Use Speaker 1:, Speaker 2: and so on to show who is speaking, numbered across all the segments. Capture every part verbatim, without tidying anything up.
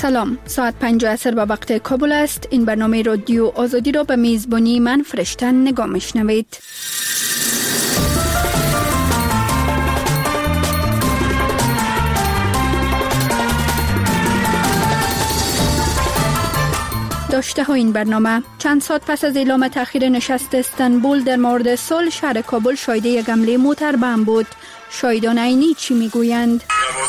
Speaker 1: سلام، ساعت پنج عصر به وقت کابل است. این برنامه رادیو آزادی را به میزبانی من فرشتن نگاه میشنوید. داشته ها این برنامه: چند ساعت پس از اعلام تأخیر نشست استانبول در مورد صلح، شهر کابل شاهد یک حمله موتر بم بود. شاهدان عینی چی میگویند؟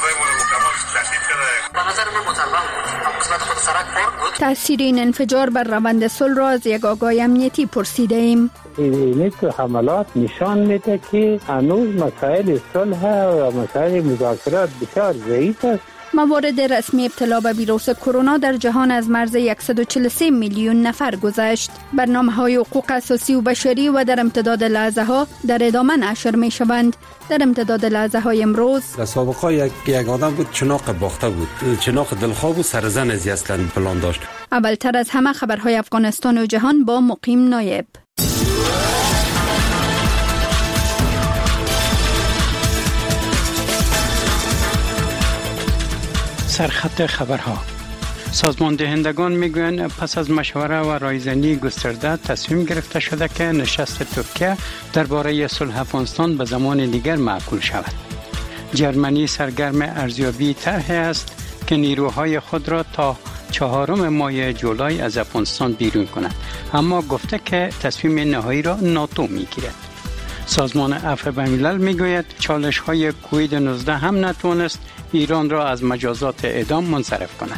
Speaker 1: تأثیر این انفجار بر روند صلح را از یک آگاه امنیتی پرسیده ایم.
Speaker 2: این حملات نشان میده که هنوز مسائل صلح و مسائل مذاکرات بسیار ضعیف است.
Speaker 1: موارد رسمی ابتلا به ویروس کرونا در جهان از مرز صد و چهل و سه میلیون نفر گذشت. برنامه‌های حقوق اساسی و بشری و در امتداد لحظه ها در ادامه نشر می شوند. در امتداد لحظه های امروز
Speaker 3: در سابقه یک یک آدم بود، چناق باخته بود، چناق دلخواه بود، سرزن از اصلا پلان داشت.
Speaker 1: اولتر از همه خبرهای افغانستان و جهان با مقیم نایب.
Speaker 4: سرخط خبرها. سازمان دهندگان میگویند پس از مشوره و رایزنی گسترده تصمیم گرفته شده که نشست ترکیه درباره صلح افغانستان به زمان دیگر معقول شود. جرمنی سرگرم ارزیابی طرحی است که نیروهای خود را تا چهارم ماه جولای از افغانستان بیرون کند، اما گفته که تصمیم نهایی را ناتو میگیرد. سازمان عفو بین‌الملل میگوید چالش های کووید نوزده هم نتوانست ایران را از مجازات اعدام منصرف کند.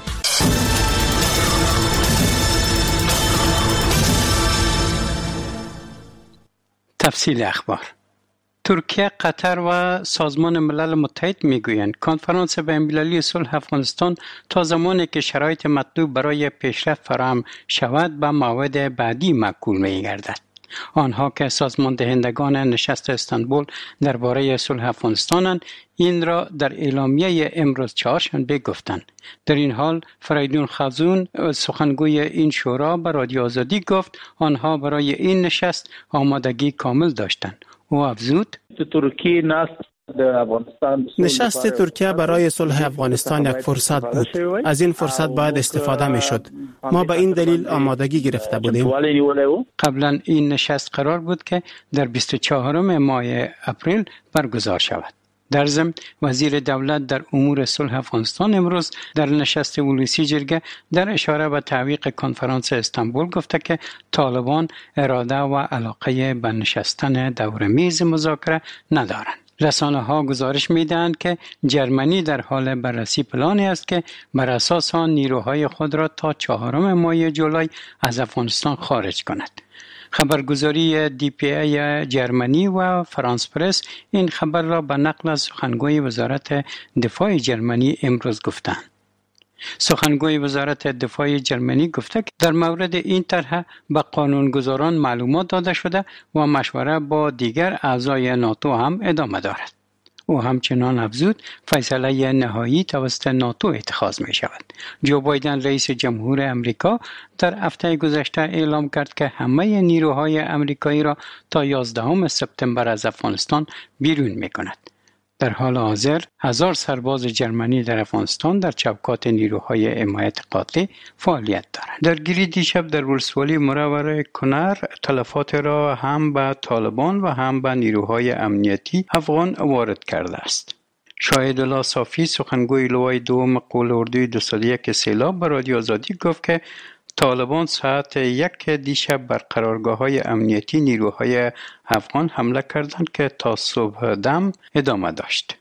Speaker 4: تفصیل اخبار. ترکیه، قطر و سازمان ملل متحد میگویند کنفرانس بین‌المللی صلح افغانستان تا زمانی که شرایط مطلوب برای پیشرفت فراهم شود به موعد بعدی معقول می‌گردد. آنها که سازمان دهندگان نشست استانبول درباره صلح افغانستانند، این را در اعلامیه امروز چهارشنبه گفتند. در این حال فریدون خزون، سخنگوی این شورا، به رادیو آزادی گفت آنها برای این نشست آمادگی کامل داشتند. او افزود:
Speaker 5: نشست ترکیه برای صلح افغانستان یک فرصت بود. از این فرصت باید استفاده می شد. ما به این دلیل آمادگی گرفته بودیم.
Speaker 4: قبلا این نشست قرار بود که در بیست و چهارم ماه اپریل برگزار شود. در ضمن وزیر دولت در امور صلح افغانستان امروز در نشست ولوسی جرگه در اشاره به تعویق کنفرانس استانبول گفته که طالبان اراده و علاقه به نشستن دور میز مذاکره ندارند. رسانه ها گزارش میدهند که جرمنی در حال بررسی پلانی است که بر اساس آن نیروهای خود را تا چهارم ماه جولای از افغانستان خارج کند. خبرگزاری دی پی ای جرمنی و فرانس پرس این خبر را به نقل از سخنگوی وزارت دفاع جرمنی امروز گفتند. سخنگوی وزارت دفاع جرمنی گفته که در مورد این طرح به قانونگذاران معلومات داده شده و مشوره با دیگر اعضای ناتو هم ادامه دارد. او همچنان افزود فیصله نهایی توسط ناتو اتخاذ می شود. جو بایدن رئیس جمهور امریکا در هفته گذشته اعلام کرد که همه نیروهای امریکایی را تا یازدهم سپتامبر از افغانستان بیرون می کند. در حال حاضر هزار سرباز جرمنی در افغانستان در چوکات نیروهای حمایت قاطع فعالیت دارند. درگیری دیشب در ولسوالی مرور کنر تلفات را هم به طالبان و هم به نیروهای امنیتی افغان وارد کرده است. شاهد الله صافی، سخنگوی لوای دوم قول اردوی دویست و یک سیلاب، به رادیو آزادی گفت که طالبان ساعت یک دیشب بر قرارگاه‌های امنیتی نیروهای افغان حمله کردند که تا صبح دم ادامه داشت.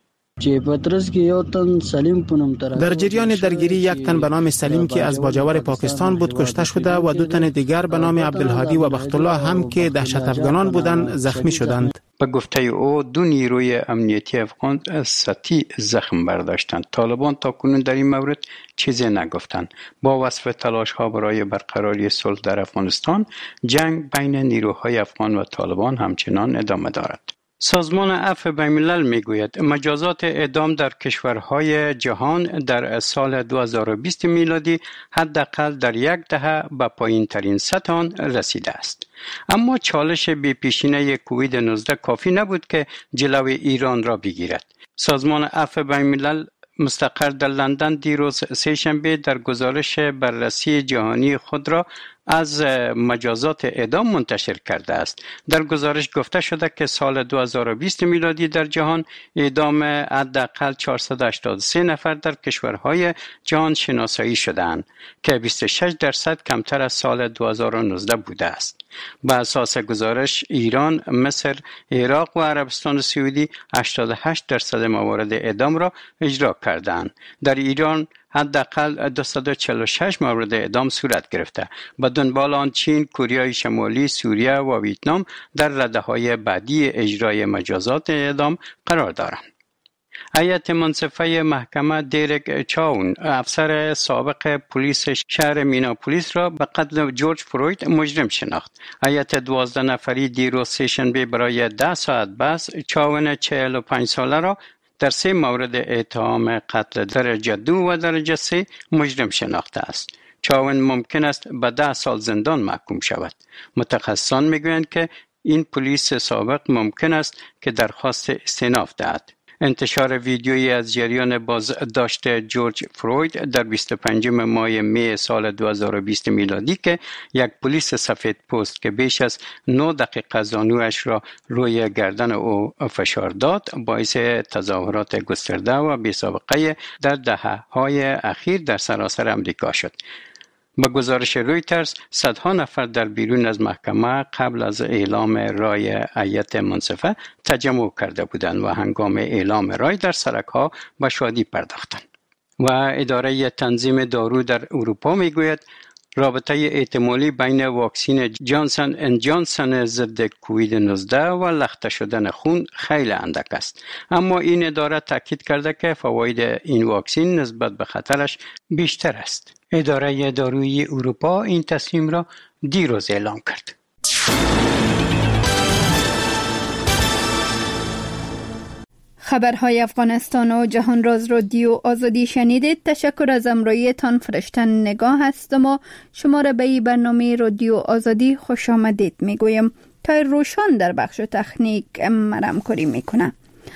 Speaker 5: در جریان درگیری یک تن به نام سلیم که از باجوار پاکستان بود کشته شده و دو تن دیگر به نام عبدالهادی و بختالله هم که دهشت افغانان بودند زخمی شدند.
Speaker 4: به گفته او دو نیروی امنیتی افغان سطحی زخم برداشتند. طالبان تاکنون در این مورد چیزی نگفتند. با وصف تلاش ها برای برقراری صلح در افغانستان، جنگ بین نیروهای افغان و طالبان همچنان ادامه دارد. سازمان عفو بین‌الملل میگوید مجازات اعدام در کشورهای جهان در سال دو هزار و بیست میلادی حداقل در یک دهه به پایین ترین سطح آن رسیده است. اما چالش بی‌پیشینه کووید نوزده کافی نبود که جلوی ایران را بگیرد. سازمان عفو بین‌الملل مستقر در لندن دیروز سه‌شنبه در گزارش بررسی جهانی خود را از مجازات اعدام منتشر کرده است. در گزارش گفته شده که سال دو هزار و بیست میلادی در جهان اعدام حداقل چهارصد و هشتاد و سه نفر در کشورهای جهان شناسایی شدند که بیست و شش درصد کمتر از سال دو هزار و نوزده بوده است. بر اساس گزارش ایران، مصر، عراق و عربستان سعودی هشتاد و هشت درصد موارد اعدام را اجرا کردند. در ایران حداقل دویست و چهل و شش مورد اعدام صورت گرفته. به دنبال آن چین، کره شمالی، سوریه و ویتنام در رده‌های بعدی اجرای مجازات اعدام قرار دارند. هیئت منصفه محکمه دیرک چاون، افسر سابق پلیس شهر میناپولیس را به قتل جورج فروید مجرم شناخت. هیئت دوازده نفری دیروز سه‌شنبه برای ده ساعت بحث چاون چهل و پنج ساله را در سه مورد اتهام قتل درجه دو و درجه سه مجرم شناخته است. چاون ممکن است به ده سال زندان محکوم شود. متخصصان میگویند که این پلیس سابق ممکن است که درخواست استئناف دهد. انتشار ویدیویی از جریان بازداشت جورج فروید در بیست و پنجم ماه می سال دو هزار و بیست میلادی که یک پلیس سفید پوست که بیش از نه دقیقه زانویش را روی گردن او فشار داد باعث تظاهرات گسترده و بی‌سابقه در دهه‌های اخیر در سراسر امریکا شد. با گزارش رویترز، صدها نفر در بیرون از محکمه قبل از اعلام رای هیئت منصفه تجمع کرده بودند و هنگام اعلام رای در سرک‌ها به شادی پرداختند. و اداره تنظیم دارو در اروپا میگوید رابطه احتمالی بین واکسن جانسن اند جانسن ضد کووید نوزده و لخته شدن خون خیلی اندک است. اما این اداره تاکید کرده که فواید این واکسن نسبت به خطرش بیشتر است. اداره دارویی اروپا این تصمیم را دیروز اعلام کرد.
Speaker 1: خبرهای افغانستان و جهان راز رادیو آزادی شنیدید. تشکر از همراهیتان. فرشتن نگاه هستم و شما را به این برنامه رادیو آزادی خوش آمدید میگویم. تا روشان در بخش تکنیک مرام کاری میکنه.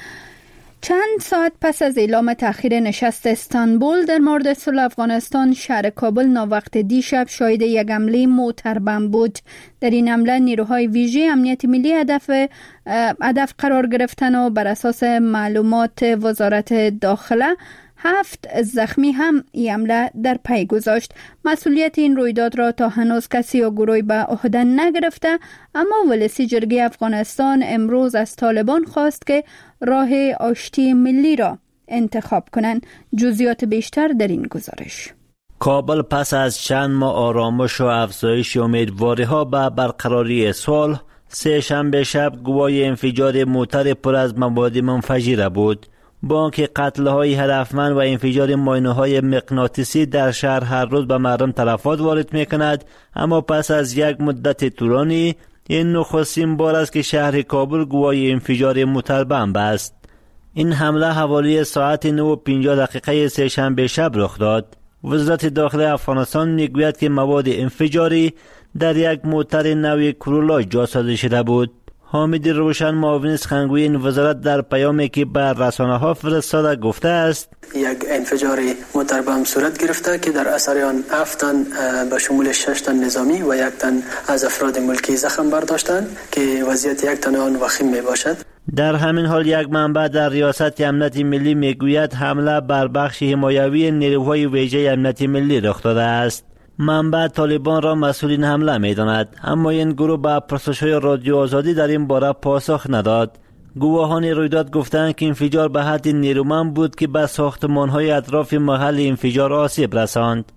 Speaker 1: چند ساعت پس از اعلام تأخیر نشست استانبول در مورد صلح افغانستان، شهر کابل ناوقت دیشب شاهد یک حمله موتربم بود. در این حمله نیروهای ویژه امنیت ملی هدف هدف قرار گرفتن و بر اساس معلومات وزارت داخله هفت زخمی هم این حمله در پی گذاشت. مسئولیت این رویداد را تا هنوز کسی یا گروهی به عهده نگرفته، اما ولسی جرگه افغانستان امروز از طالبان خواست که راه آشتی ملی را انتخاب کنند. جزئیات بیشتر در این گزارش.
Speaker 6: کابل پس از چند ماه آرامش و افزایش امیدواری‌ها به برقراری صلح، سه شنبه شب گواه انفجار موتر پر از مواد منفجره بود. با آنکه قتل‌های هدفمند و انفجار ماینه‌های مغناطیسی در شهر هر روز به مردم تلفات وارد می‌کند، اما پس از یک مدت طولانی این نخستین بار است که شهر کابل گواه انفجار موتربمب است. این حمله حوالی ساعت نه و پنجاه دقیقه سه‌شنبه شب رخ داد. وزارت داخله افغانستان میگوید که مواد انفجاری در یک موتر نوع کرولا جاسازی شده بود. حامد روشن معاون سخنگوی این وزارت در پیامی که بر رسانه‌ها فرستاده گفته است
Speaker 7: یک انفجار موتربمب صورت گرفته که در اثر آن هفت تن به شمول شش تن نظامی و یک تن از افراد ملکی زخم برداشتند که وضعیت یک تن آن وخیم می باشد.
Speaker 6: در همین حال یک منبع در ریاست امنیت ملی میگوید حمله بر بخش حمایوی نیروهای ویژه امنیت ملی رخ داده است. منبع طالبان را مسئول این حمله می‌داند، اما این گروه به پرسش‌های رادیو آزادی در این باره پاسخ نداد. گواهان رویداد گفتند که انفجار به حد نیرومند بود که به ساختمان‌های اطراف محل انفجار آسیب رساند.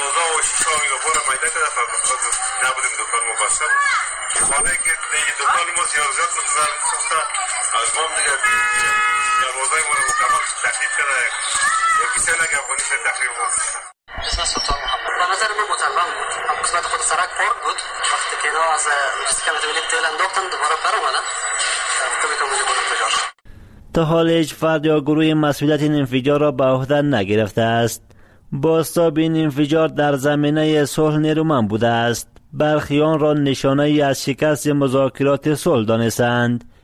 Speaker 7: به نظر من متربم بود. هم قسمت خود سرک پارک بود. وقتی که اینا از استکانه تولید تیل انداختن دوباره پر اومدن. کمی موجب بود انفجار.
Speaker 6: تا حال هیچ فرد یا گروه مسئولیت این انفجار را به عهده نگرفته است. بازتاب این انفجار در زمینه صلح نیرومند بوده است. برخی آن را نشانه از شکست مذاکرات صلح دانستند.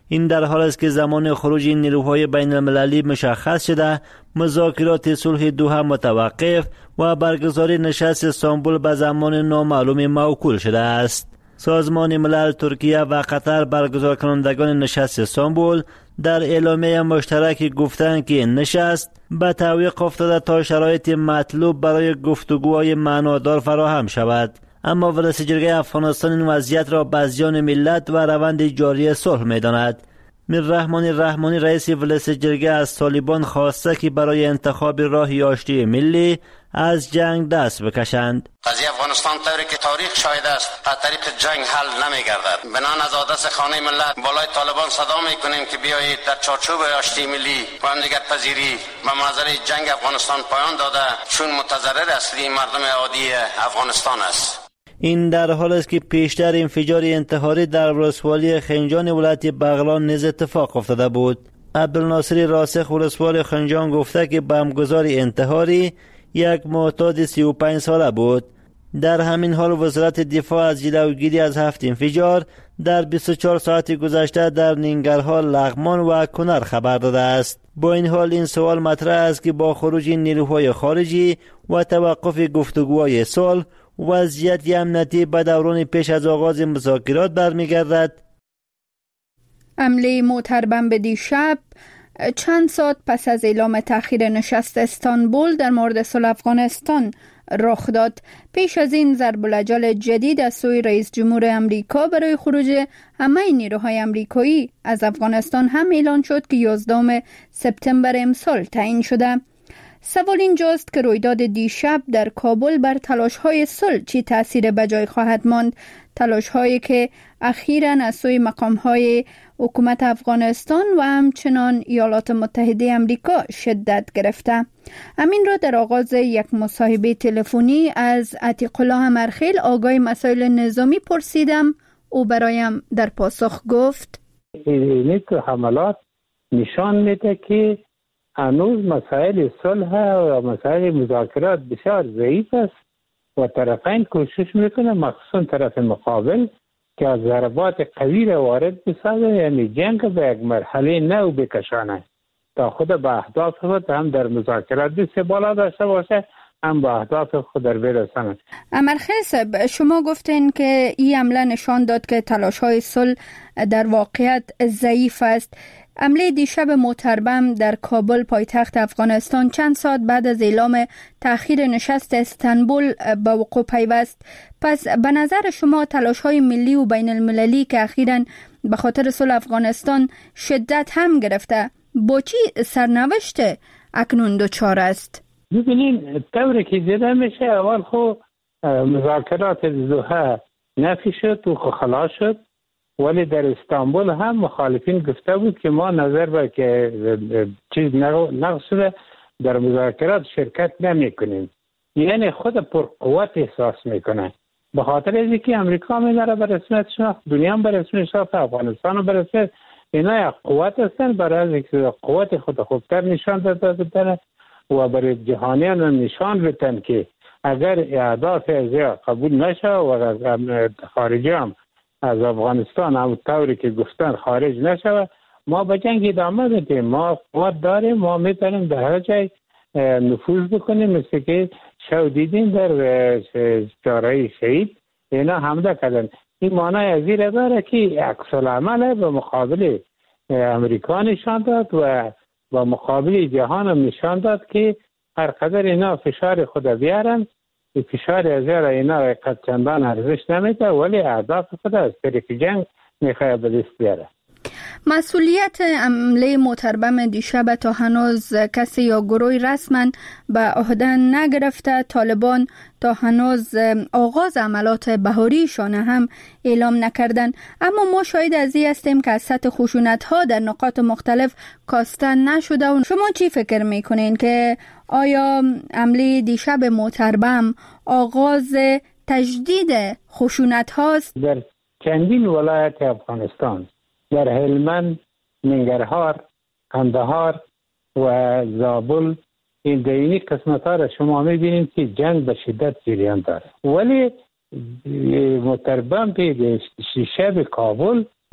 Speaker 6: این در حال است که زمان خروج این نیروهای بین المللی مشخص شده، مذاکرات صلح دوحه متوقف و برگزاری نشست استانبول به زمان نامعلوم موکول شده است. سازمان ملل، ترکیه و قطر برگزار کنندگان نشست استانبول در اعلامیه مشترک گفتند که این نشست به تعویق افتاده تا شرایط مطلوب برای گفتگوهای معنادار فراهم شود. اما ولایت جرگه افغانستان این وضعیت را به زیان ملت و روند جاری صلح می‌داند. میر رحمانی رحمانی رئیس ولایت جرگه از طالبان خواسته که برای انتخاب راهی آشتی ملی از جنگ دست بکشند.
Speaker 8: قضیه افغانستان طوری که تاریخ شاهد است از طریق جنگ حل نمی‌گردد. بنان از آدرس خانه ملت بالای طالبان صدا می‌کنیم که بیایید در چارچوب آشتی ملی و همدیگر پذیری و مناظره جنگ افغانستان پایان داده، چون متضرر اصلی مردم عادی افغانستان است.
Speaker 6: این در حال است که پیشتر انفجار انتحاری در ولسوالی خنجان ولایت بغلان نیز اتفاق افتاده بود. عبدالناصر راسخ ولسوال خنجان گفته که بمبگذار انتحاری یک معتاد سی و پنج ساله بود. در همین حال وزارت دفاع از جلوگیری از هفت انفجار در بیست و چهار ساعت گذشته در ننگرهار، لغمان و کنر خبر داده است. با این حال این سوال مطرح است که با خروج نیروهای خارجی و توقف گفتگوهای صلح وضعیت امنیتی به دوران پیش از آغاز مذاکرات برمیگردد.
Speaker 1: حمله موتر بمب دیشب چند ساعت پس از اعلام تأخیر نشست استانبول در مورد صلح افغانستان رخ داد. پیش از این ضرب الاجل جدید از سوی رئیس جمهور امریکا برای خروج همه نیروهای امریکایی از افغانستان هم اعلان شد که یازدهم سپتامبر امسال تعیین شده. سوال اینجاست که رویداد دیشب در کابل بر تلاش‌های صلح چی تأثیر به جای خواهد ماند؟ تلاش‌هایی که اخیراً از سوی مقام‌های حکومت افغانستان و همچنان ایالات متحده آمریکا شدت گرفته. همین را در آغاز یک مصاحبه تلفنی از عتیق الله امرخیل، آگاه مسائل نظامی، پرسیدم. او برایم در پاسخ گفت:
Speaker 2: این حملات نشان میده که هنوز مسائل صلح و مسائل مذاکرات بسیار ضعیف است و طرفین کوشش میکنه، مخصوصا طرف مقابل، که از ضربات قوی را وارد بسازه، یعنی جنگ به یک مرحله نو بکشانه تا خود به اهداف خود هم در مذاکرات دست بالا داشته باشه، هم به اهداف خود در برساند.
Speaker 1: امرخیل صاحب، شما گفتین که این حمله نشان داد که تلاش‌های صلح در واقعیت ضعیف است. حمله دیشب موتر بمب در کابل پایتخت افغانستان چند ساعت بعد از اعلام تأخیر نشست استانبول به وقوع پیوست. پس به نظر شما تلاش‌های ملی و بین المللی که اخیراً به خاطر صلح افغانستان شدت هم گرفته، با چی سرنوشت اکنون دچار است؟
Speaker 2: ببینید، طوری که دیده میشه، اول خب مذاکرات دوحه نفی شد و خلاص شد، ولی در استانبول هم مخالفین گفته بود که ما نظر به که چیز نقص شده در مذاکرات شرکت نمی کنیم. یعنی خود پر قوت احساس میکنه، به خاطر از اینکه امریکا میداره به رسمیت شناخت، دنیا هم به رسمیت شناخت، افغانستان هم به رسمیت، اینا یک قوت هستن، برای از اینکه قوت خود خوبتر نشان داده بودن و برای جهانیان نشان بدن که اگر اهداف از قبول نشه و از خارجی هم از افغانستان هم طوری که گفتن خارج نشود، ما به جنگ ادامه بدیم. ما قوت داریم، ما میتونیم در هر جای نفوذ بکنیم، مثل که شو دیدیم در چهارراه شهید اینا حمله کردن. این معنی از این داره که عکس العمل به مقابل امریکا نشان داد و با مقابل جهان هم نشان داد که هر قدر اینا فشار خود بیارن، فشار از اینا قد چندان ارزش نمیده، ولی اهداف خود از طریق جنگ میخواه به دست بیاره.
Speaker 1: مسئولیت حمله موتر بمب دیشب تا هنوز کسی یا گروهی رسما به عهده نگرفته. طالبان تا هنوز آغاز عملات بهاریشان هم اعلام نکردن، اما ما شاهد از این هستیم که از سطح خشونت ها در نقاط مختلف کاسته نشده. و شما چی فکر میکنین که آیا حمله دیشب موتر بمب آغاز تجدید خشونت هاست؟
Speaker 2: در چندین ولایت افغانستان، در هلمند، ننگرهار، قندهار و زابل، این دینی قسمت ها را شما میبینید که جنگ به شدت جریان داره، ولی موتر بمب شب کابل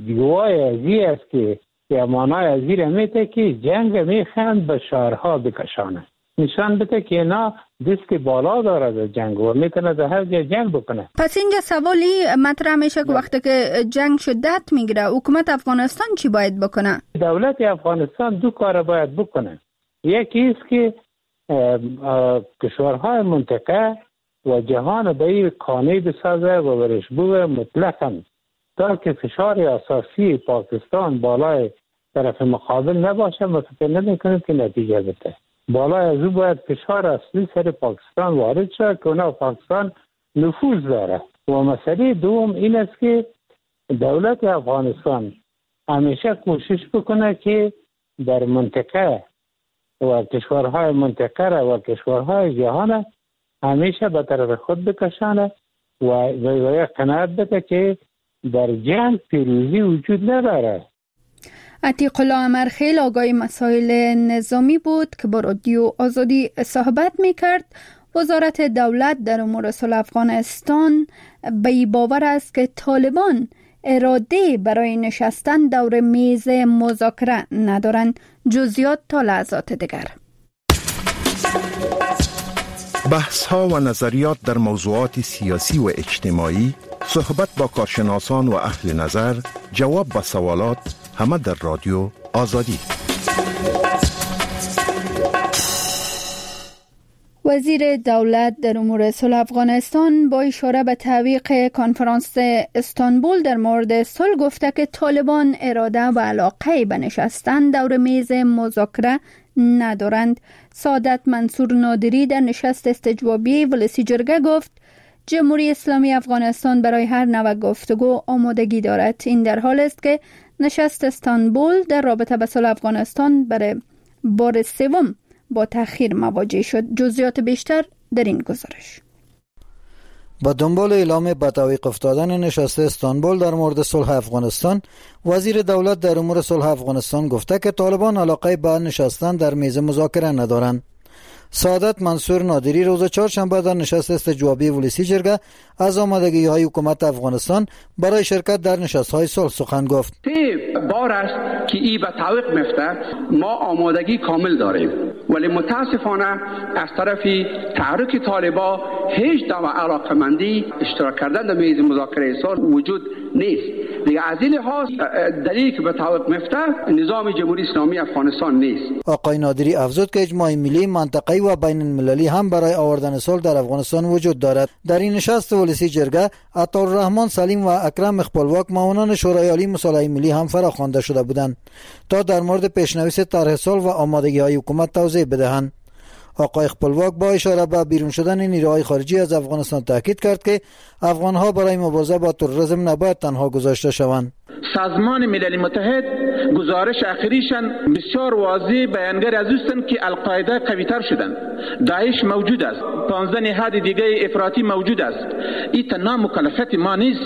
Speaker 2: گواه ازی است که پیامانای ازیر میته که جنگ میخند به شهرها بکشانه، نشان بده که اینا دست بالا داره در جنگ و میتونه در هر جای جنگ بکنه.
Speaker 1: پس اینجا سوالی مطرح میشه که وقتی که جنگ شدت میگیره حکومت افغانستان چی باید بکنه؟
Speaker 2: دولت افغانستان دو کار باید بکنه. یکی است که کشورهای منطقه و جهان به این قانع بسازه و برش بوه مطلقاً تا که فشار اساسی پاکستان بالای طرف مقابل نباشه. ما فکر نمی‌کنیم که نتیجه بده. بالای از او باید فشار اصلی سر پاکستان وارد شد که اونا پاکستان نفوذ داره. و مسئله دوم این است که دولت افغانستان همیشه کوشش بکنه که در منطقه و کشورهای منطقه و کشورهای جهان همیشه به طرف خود بکشانه و و قناعت بده که در جنگ پیروزی وجود نداره.
Speaker 1: عتیق الله امرخیل آگاه مسائل نظامی بود که با رادیو آزادی صحبت میکرد. وزارت دولت در امور صلح افغانستان به این باور است که طالبان اراده برای نشستن دور میز مذاکره ندارند. جزئیات تا لحظات دیگر.
Speaker 9: بحث ها و نظریات در موضوعات سیاسی و اجتماعی، صحبت با کارشناسان و اهل نظر، جواب به سوالات، همه در رادیو آزادی.
Speaker 1: وزیر دولت در امور صلح افغانستان با اشاره به تعویق کنفرانس استانبول در مورد صلح گفته که طالبان اراده و علاقه به نشستن دور میز مذاکره ندارند. سعادت منصور نادری در نشست استجوابی ولسی جرگه گفت جمهوری اسلامی افغانستان برای هر نوع گفتگو آمادگی دارد. این در حال است که نشست استانبول در رابطه به صلح افغانستان برای بار سوم با تأخیر مواجه شد. جزئیات بیشتر در این گزارش.
Speaker 10: با دنبال اعلام به تعویق افتادن نشست استانبول در مورد صلح افغانستان، وزیر دولت در امور صلح افغانستان گفته که طالبان علاقه به نشستن در میز مذاکره ندارند. سعادت منصور نادری روز چهارشنبه در نشست استجوابی ولسی جرگه از آمادگی های حکومت افغانستان برای شرکت در نشست های صلح سخن گفت.
Speaker 11: بار است که ای به تعویق میفته. ما آمادگی کامل داریم، ولی متاسفانه از طرف تحریک طالبان هیچ نوع علاقمندی اشتراک کردن در میز مذاکره صلح وجود نیست. دیگه از این لحاظ دلیلی که به تعویق میفته نظام جمهوری اسلامی افغانستان نیست.
Speaker 10: آقای نادری افزود که اجماع ملی، منطقه‌ای و بین المللی هم برای آوردن صلح در افغانستان وجود دارد. در این نشست ولسی جرگه عطاالرحمن سلیم و اکرم اخپلواک معاونان شورای عالی مصالحه ملی هم فراخوانده شده بودند تا در مورد پیشنویس طرح صلح و آمادگی‌های حکومت توضیح بدهند. آقای اخپلواک با اشاره به بیرون شدن نیروهای خارجی از افغانستان تاکید کرد که افغانها برای مبارزه با تروریسم نباید تنها گذاشته شوند.
Speaker 11: سازمان ملل متحد گزارش اخیریشان بسیار واضح بیانگر از اوستند که القاعده قوی‌تر شدند. داعش موجود است. پانزده نهاد دیگه افراطی موجود است. این تنها مکلفیت ما نیست.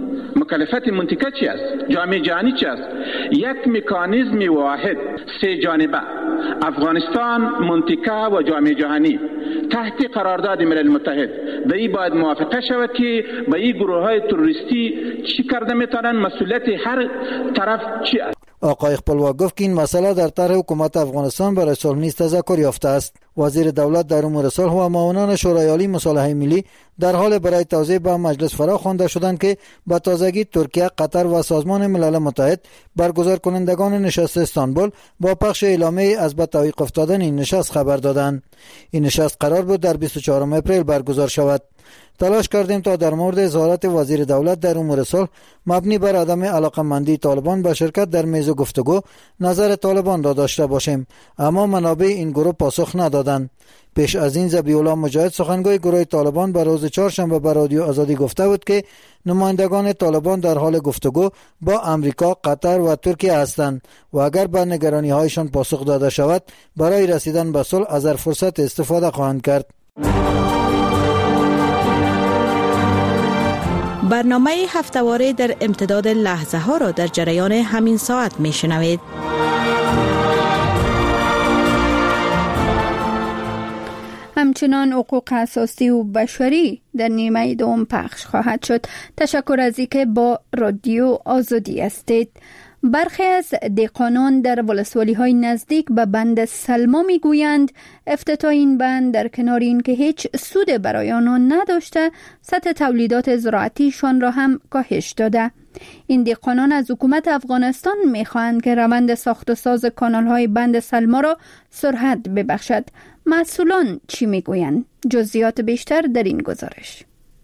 Speaker 11: مکلفیت منطقه چی است؟ جامعه جهانی چی است؟ یک مکانیزم واحد سه جانبه، افغانستان، منطقه و جامعه جهانی تحت قرارداد ملل متحد به این باید موافقه شود که به این گروه های تروریستی چی کرده میتونن، مسئولیت هر طرف چی است.
Speaker 10: آقای اخپلواک گفت که این مسئله در طرح حکومت افغانستان برای صلح نیز تذکر یافته است. وزیر دولت در امور صلح و معاونان شورای عالی مصالحه ملی در حال برای توضیح به مجلس فراخوانده شدند که با تازگی ترکیه، قطر و سازمان ملل متحد برگزار کنندگان نشست استانبول با پخش اعلامیه از به تعویق افتادن این نشست خبر دادند. این نشست قرار بود در بیست و چهارم اپریل برگزار شود. تلاش کردیم تا در مورد اظهارات وزیر دولت در امور صلح مبنی بر عدم علاقمندی طالبان به شرکت در میز گفتگو نظر طالبان را داشته باشیم، اما منابع این گروه پاسخ ندادند. پیش از این ذبیح الله مجاهد سخنگوی گروه طالبان به روز چهارشنبه به رادیو آزادی گفته بود که نمایندگان طالبان در حال گفتگو با امریکا، قطر و ترکیه هستند و اگر به نگرانی هایشان پاسخ داده شود برای رسیدن به صلح از هر فرصت استفاده خواهند کرد.
Speaker 12: برنامه هفته‌واره در امتداد لحظه ها را در جریان همین ساعت می شنوید.
Speaker 1: همچنان حقوق اساسی و بشری در نیمه دوم پخش خواهد شد. تشکر از اینکه با رادیو آزادی هستید. برخی از دهقانان در ولسوالی‌های نزدیک به بند سلما میگویند افتتاح این بند در کنار اینکه هیچ سود برای آنان نداشته، سطح تولیدات زراعتیشان را هم کاهش داده. این دهقانان از حکومت افغانستان میخواهند که روند ساخت و ساز کانال‌های بند سلما را سرعت ببخشد. مسئولان چی میگویند؟ جزئیات بیشتر در این گزارش.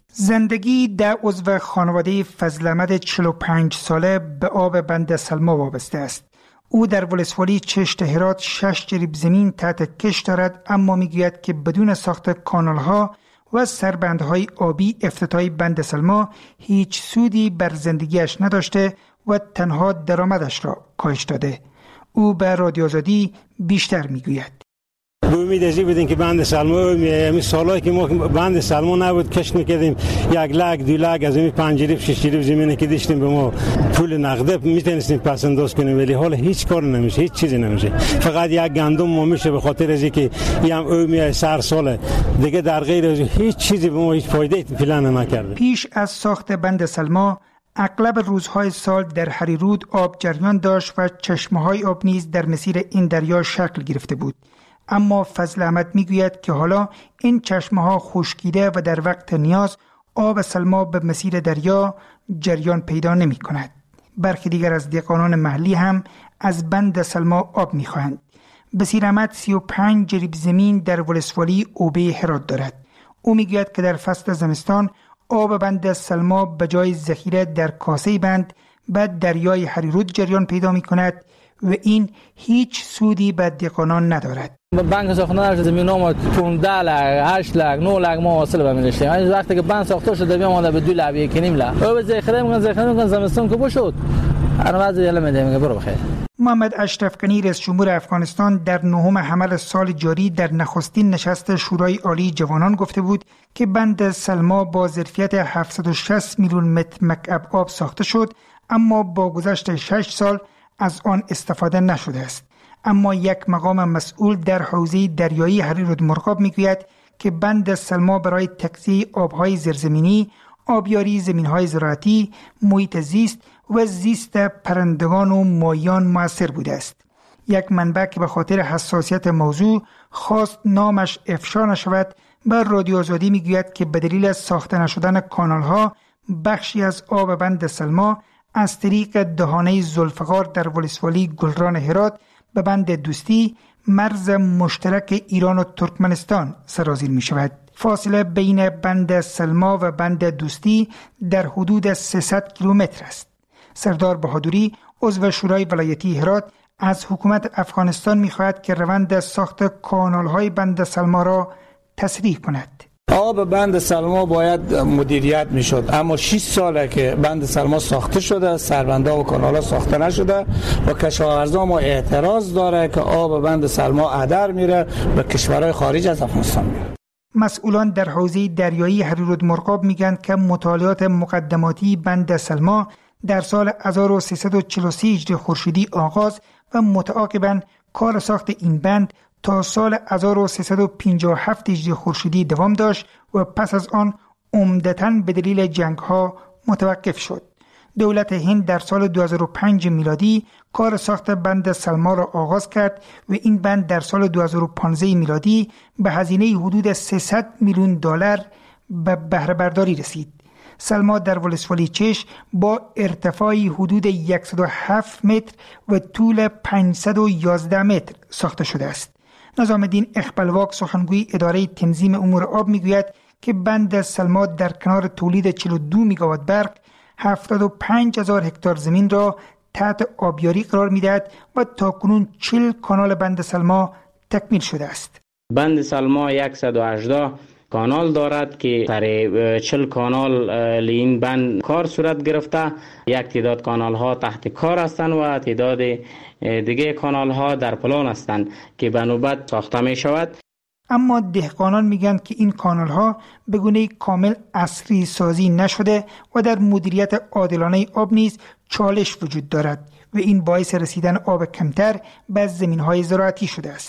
Speaker 13: زندگی در عضو خانواده فضل احمد چهل و پنج ساله به آب بند سلما وابسته است. او در ولسوالی چشت هرات شش جریب زمین تحت کش دارد، اما میگوید که بدون ساخت کانال‌ها و سربندهای آبی افتتاح بند سلما هیچ سودی بر زندگیش نداشته و تنها درآمدش را کاهش داده. او به رادیو آزادی بیشتر میگوید.
Speaker 14: به امید ازی بودیم که بند سلما می سالایی که ما بند سلما نبود کشت میکردیم یک لاک دو لاک از این پنج جریب شش جریب زمینی که داشتیم به ما پول نقده میتونستیم پس انداز کنیم، ولی حالا هیچ کار نمیشه، هیچ چیزی نمیشه. فقط یک گندم ما میشه به خاطر از اینکه یم او می سر ساله دیگه، در غیر از هیچ چیزی به ما هیچ فایده پلان نکرده.
Speaker 13: پیش از ساخت بند سلما اغلب روزهای سال در هریرود آب جریان داشت و چشمه‌های آب نیز در مسیر این دریا شکل گرفته بود. اما فضل احمد میگوید که حالا این چشمه ها خشکیده و در وقت نیاز آب سلما به مسیر دریا جریان پیدا نمی کند. برخی دیگر از دهقانان محلی هم از بند سلما آب می خواهند. بصیر احمد سی و پنج جریب زمین در ولسوالی اوبه هرات دارد. او میگوید که در فصل زمستان آب بند سلما به جای ذخیره در کاسه بند به دریای هریرود جریان پیدا می کند و این هیچ سودی به دهقانان ندارد.
Speaker 15: بند ساختن زمین ما پانزده لک، هشت لک، نه لک ما حاصل به می‌رسیم. این وقتی که بند ساخته شده میامونه به دو لک، یک نیم لک. او به ذخیره میگن ذخیره میگن زمستون که بشود. انا بعضی یلا میده میگه برو بخیر.
Speaker 13: محمد اشرف غنی رئیس جمهور افغانستان در نهم حمل سال جاری در نخستین نشست شورای عالی جوانان گفته بود که بند سلما با ظرفیت هفتصد و شصت میلیون متر مکعب آب ساخته شد، اما با گذشت شش سال از آن استفاده نشده است. اما یک مقام مسئول در حوزه دریایی هریرود مرغاب میگوید که بند سلما برای تغذیه آبهای زیرزمینی، آبیاری زمینهای زراعتی، محیط زیست و زیست پرندگان و ماهیان مؤثر بوده است. یک منبع که به خاطر حساسیت موضوع خواست نامش افشا نشود به رادیو آزادی میگوید که به دلیل ساخته نشدن کانال‌ها بخشی از آب بند سلما از طریق دهانه ذوالفقار در ولسوالی گلران هرات به بند دوستی، مرز مشترک ایران و ترکمنستان سرازیر می شود. فاصله بین بند سلما و بند دوستی در حدود سیصد کیلومتر است. سردار بهادری عضو شورای ولایتی هرات از حکومت افغانستان می خواهد که روند ساخت کانال‌های بند سلما را تسریع کند.
Speaker 16: آب بند سلما باید مدیریت می شد، اما شش ساله که بند سلما ساخته شده، سربندها و کانال‌ها ساخته نشده و کشاورزا ما اعتراض داره که آب بند سلما هدر میره به کشورهای خارج از افغانستان میره.
Speaker 13: مسئولان در حوزه دریایی هریرود مرغاب میگن که مطالعات مقدماتی بند سلما در سال هزار و سیصد و چهل و سه هجری خورشیدی آغاز و متعاقباً کار ساخت این بند تا سال هزار و سیصد و پنجاه و هفت هجری خورشیدی دوام داشت و پس از آن عمدتاً به دلیل جنگ‌ها متوقف شد. دولت هند در سال دو هزار و پنج میلادی کار ساخت بند سلما را آغاز کرد و این بند در سال دو هزار و پانزده میلادی به هزینه حدود سیصد میلیون دلار به بهره برداری رسید. سلما در ولسوالی چش با ارتفاعی حدود صد و هفت متر و طول پانصد و یازده متر ساخته شده است. نظام الدین اخبلواک سخنگوی اداره تنظیم امور آب میگوید که بند سلما در کنار تولید چهل و دو میگاوات برق هفتاد و پنج هزار هکتار زمین را تحت آبیاری قرار میدهد و تاکنون چهل کانال بند سلما تکمیل شده است.
Speaker 17: بند سلما صد و هجده کانال دارد که سر چهل کانال این بند کار صورت گرفته. یک تعداد کانال ها تحت کار هستند و تعداد دیگه کانال ها در پلان هستند که به نوبت ساخته می شود.
Speaker 13: اما دهقانان میگن که این کانال ها به گونه کامل عصری سازی نشده و در مدیریت عادلانه آب نیز چالش وجود دارد و این باعث رسیدن آب کمتر به زمین های زراعتی شده است.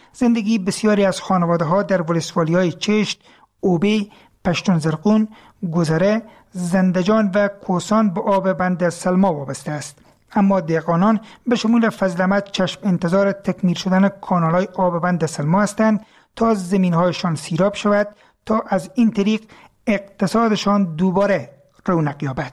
Speaker 13: زندگی بسیاری از خانواده ها در ولسوالی های چشت، اوبه، پشتون زرقون، گذره، زندجان و کوسان به آب بند سلما وابسته است. اما دهقانان به شمول فضل احمد چشم انتظار تکمیل شدن کانال‌های آب بند سلما هستند تا زمین‌هایشان سیراب شود تا از این طریق اقتصادشان دوباره رونق یابد.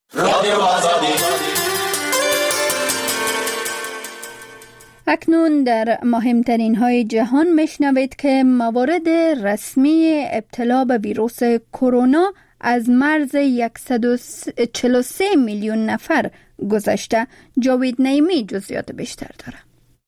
Speaker 1: اکنون در مهمترین های جهان میشنوید که موارد رسمی ابتلا به ویروس کرونا از مرز صد و چهل و سه میلیون نفر گذشته. جاوید نعیمی جزئیات بیشتر داره.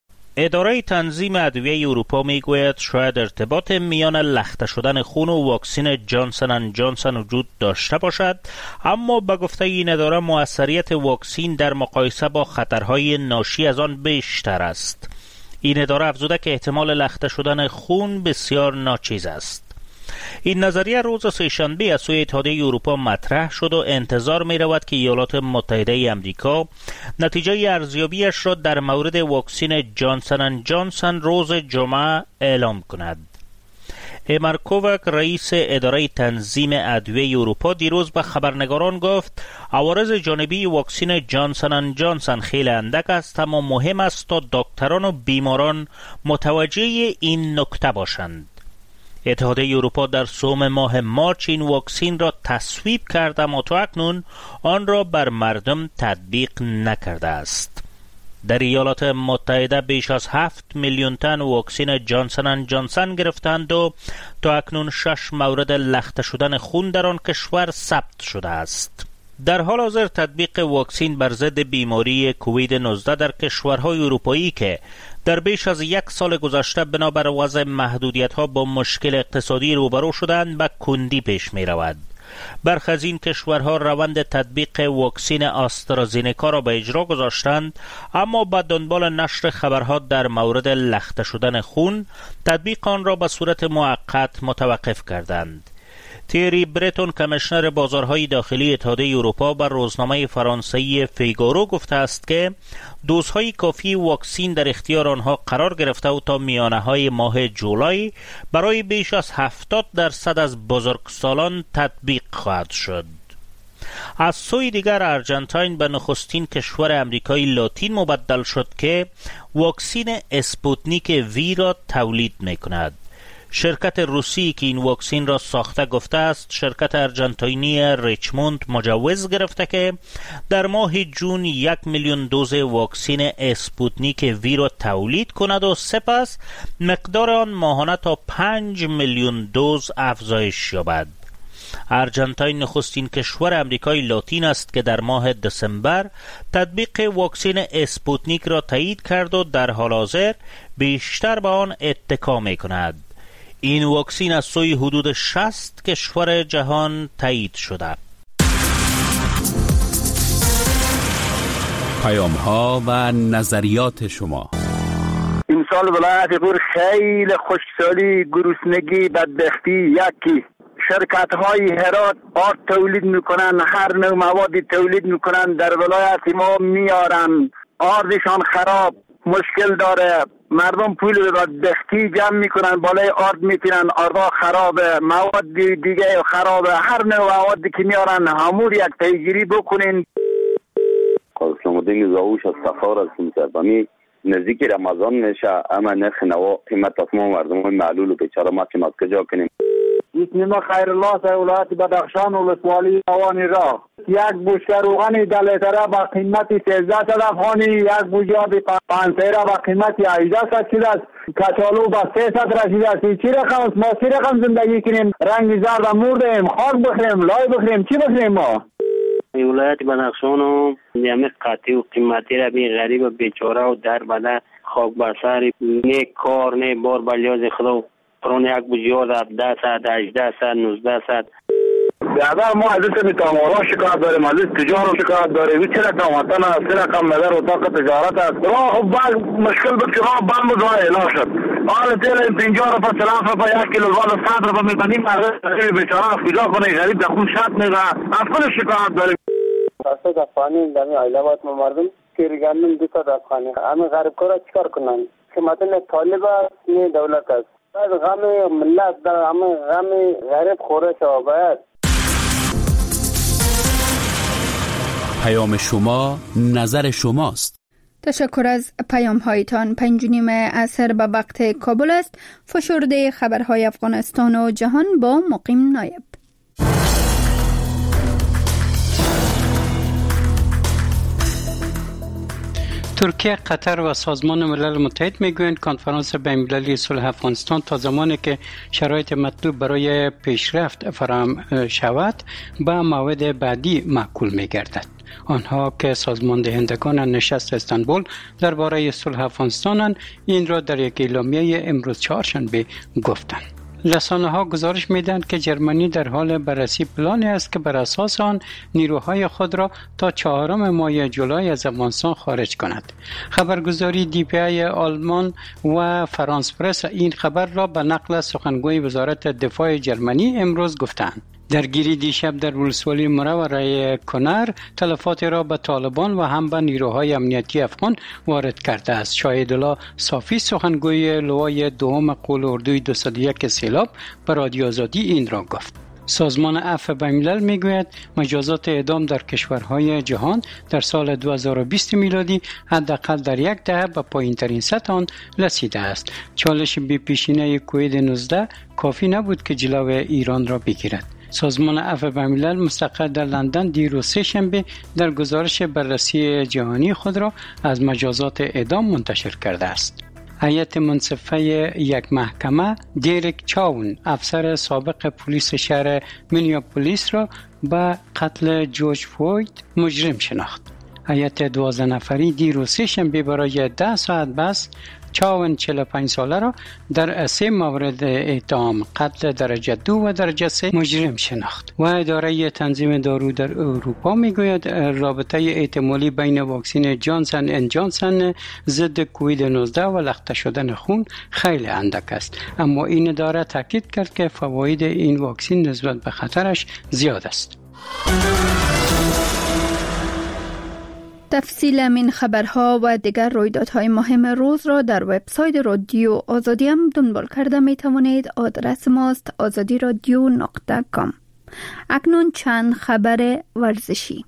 Speaker 18: اداره تنظیم ادویه اروپا میگوید شاید ارتباط میان لخته شدن خون و واکسن جانسن اند جانسن وجود داشته باشد، اما به گفته این اداره موثریت واکسن در مقایسه با خطرهای ناشی از آن بیشتر است. این اداره افزوده که احتمال لخته شدن خون بسیار ناچیز است. این نظریه روز سه‌شنبه از سوی اتحادیه اروپا مطرح شد و انتظار می رود که ایالات متحده آمریکا نتیجه ارزیابیش را در مورد واکسن جانسن اند جانسن روز جمعه اعلام کند. ایمر کووک رئیس اداره تنظیم ادویه اروپا دیروز به خبرنگاران گفت عوارض جانبی واکسن جانسن اند جانسن خیلی اندک است، اما مهم است تا دکتران و بیماران متوجه این نکته باشند. اتحادیه اروپا در سوم ماه مارچ این واکسن را تصویب کرده اما تا اکنون آن را بر مردم تطبیق نکرده است. در ایالات متحده بیش از هفت میلیون تن واکسن جانسن اند جانسن گرفتند و تا اکنون شش مورد لخته شدن خون در آن کشور ثبت شده است. در حال حاضر تطبیق واکسن بر ضد بیماری کووید نوزده در کشورهای اروپایی که در بیش از یک سال گذشته بنابر وضع محدودیت‌ها با مشکل اقتصادی روبرو شدند به کندی پیش می رود. برخی از این کشورها روند تطبیق واکسن آسترازینکا را به اجرا گذاشتند، اما به دنبال نشر خبرها در مورد لخته شدن خون تطبیق آن را به صورت موقت متوقف کردند. تیری برتون کمیشنر بازارهای داخلی اتحادیه اروپا بر روزنامه فرانسوی فیگارو گفته است که دوزهای کافی واکسن در اختیار آنها قرار گرفته و تا میانه های ماه جولای برای بیش از هفتاد درصد از بزرگسالان تطبیق خواهد شد. از سوی دیگر ارجنتاین به نخستین کشور امریکای لاتین مبدل شد که واکسن اسپوتنیک وی را تولید می کند. شرکت روسی که این واکسن را ساخته گفته است شرکت ارجنتاینی ریچموند مجوز گرفته که در ماه جون یک میلیون دوز واکسن اسپوتنیک وی را تولید کند و سپس مقدار آن ماهانه تا پنج میلیون دوز افزایش یابد. ارجنتاین نخستین کشور امریکای لاتین است که در ماه دسامبر تطبیق واکسن اسپوتنیک را تایید کرد و در حال حاضر بیشتر به آن اتکا می کند. این واکسن از سوی حدود شصت کشور جهان تایید شده.
Speaker 19: پیام ها و نظریات شما.
Speaker 20: امسال ولایت غور خیلی خشکسالی، گرسنگی، بدبختی یکی. شرکت های هرات آرد تولید میکنن، هر نوع موادی تولید میکنن، در ولایت ما میارن، آردشان خراب، مشکل داره. مردم پول بدبختی جمع میکنن، بالای آرد میتونن، آردا خرابه، مواد دیگه خرابه، هر نوع موادی که میارن همور یک پیگیری بکنین.
Speaker 21: اسلام الدین زاوش از سفار هستم سربانی. نزدیک رمضان میشه، اما نرخ نوا قیمت تمام مردم های معلول و بیچاره ما که ما کجا کنیم.
Speaker 22: اسم ما خیرالله از ولایت بدخشان ولسوالی اوانی راه. یک بوشک روغن دلیتره با قیمت سیزده صد افغانی، یک بوجاب پانسیره با قیمت هجده صد شده است. کچالو با سیصد رسیده است. چی رقم است؟ ما چی رقم زندگی کنیم؟ رنگ زرد مردیم، خاک بخریم، لای بخریم، چی بخریم ما؟
Speaker 23: ولایت بدخشان و یعنی قطعی و قیمتی را بی غریب و بیچاره و در بده خاک برساری نه کار نه بار بلیاز خدا پرون یک بجیار هفده صد، هجده صد، نوزده صد.
Speaker 22: بیادر ما از این تامارا شکایت داریم، از این تجارت شکایت داریم. این چه رقم وطن است، چه رقم نظر اتاق تجارت است. راه خب بعد مشکل بود که راه بند بود راه اعلا شد. حال تیل این پنجاه روپا چلاف روپا یک کیلو بعد صد روپا میبنیم مردم بیچاره از کجا کنه غریب در خون شد میگه. از خود شکایت داریم.
Speaker 23: خاصه افغانی دمی علاوات ما مردم شیر گندم دو صد افغانی. همه غریب کارا چیکار کنن؟ خدمت نه طالب است نه دولت است. باید غم ملت در همه غم غریب خوره شود. باید
Speaker 19: پیام شما نظر شماست.
Speaker 1: تشکر از پیام هایتان. پنج و نیم عصر به وقت کابل است. فشرده خبرهای افغانستان و جهان با مقیم نایب.
Speaker 3: ترکیه، قطر و سازمان ملل متحد میگویند کنفرانس بین‌المللی صلح افغانستان تا زمانی که شرایط مطلوب برای پیشرفت فراهم شود به موعد بعدی معقول میگردد. آنها که سازمان دهندگان نشست استانبول درباره صلح افغانستان این را در یک اعلامیه امروز چهارشنبه گفتند. رسانه ها گزارش میدهند که جرمنی در حال بررسی پلانی است که بر اساس آن نیروهای خود را تا چهارم ماه جولای از افغانستان خارج کند. خبرگزاری دی پی آی آلمان و فرانس پرس این خبر را به نقل سخنگوی وزارت دفاع جرمنی امروز گفتند. درگیری دیشب در ولسوالی مره و رای کنر تلفات را به طالبان و هم به نیروهای امنیتی افغان وارد کرده است. شاهدالله صافی سخنگوی لوای دوم قول اردوی دویست و یک سیلاب به رادیو آزادی این را گفت. سازمان عفو بین‌الملل میگوید مجازات اعدام در کشورهای جهان در سال دو هزار و بیست میلادی حداقل در یک دهه به پایین‌ترین سطح آن رسیده است. چالش بی پیشینه کووید نوزده کافی نبود که جلو ایران را بگیرد. سازمان عفو بین‌الملل مستقر در لندن دیروز سه شنبه در گزارش بررسی جهانی خود را از مجازات اعدام منتشر کرده است. هیئت منصفه یک محکمه دیرک چاون افسر سابق پلیس شهر مینیاپولیس را به قتل جورج فلوید مجرم شناخت. هیئت دوازده نفری دیروز سه شنبه برای ده ساعت بس چاون چهل و پنج ساله را در سه مورد اتهام قتل درجه دو و درجه سه مجرم شناخت. و اداره تنظیم دارو در اروپا میگوید رابطه احتمالی بین واکسن جانسن اند جانسن ضد کووید نوزده و لخته شدن خون خیلی اندک است، اما این اداره تاکید کرد که فواید این واکسن نسبت به خطرش زیاد است.
Speaker 1: تفصیل این خبرها و دیگر رویدادهای مهم روز را در وبسایت رادیو آزادی هم دنبال کرده می توانید. آدرس ماست آزادی رادیو نقطه کام. اکنون چند خبر ورزشی.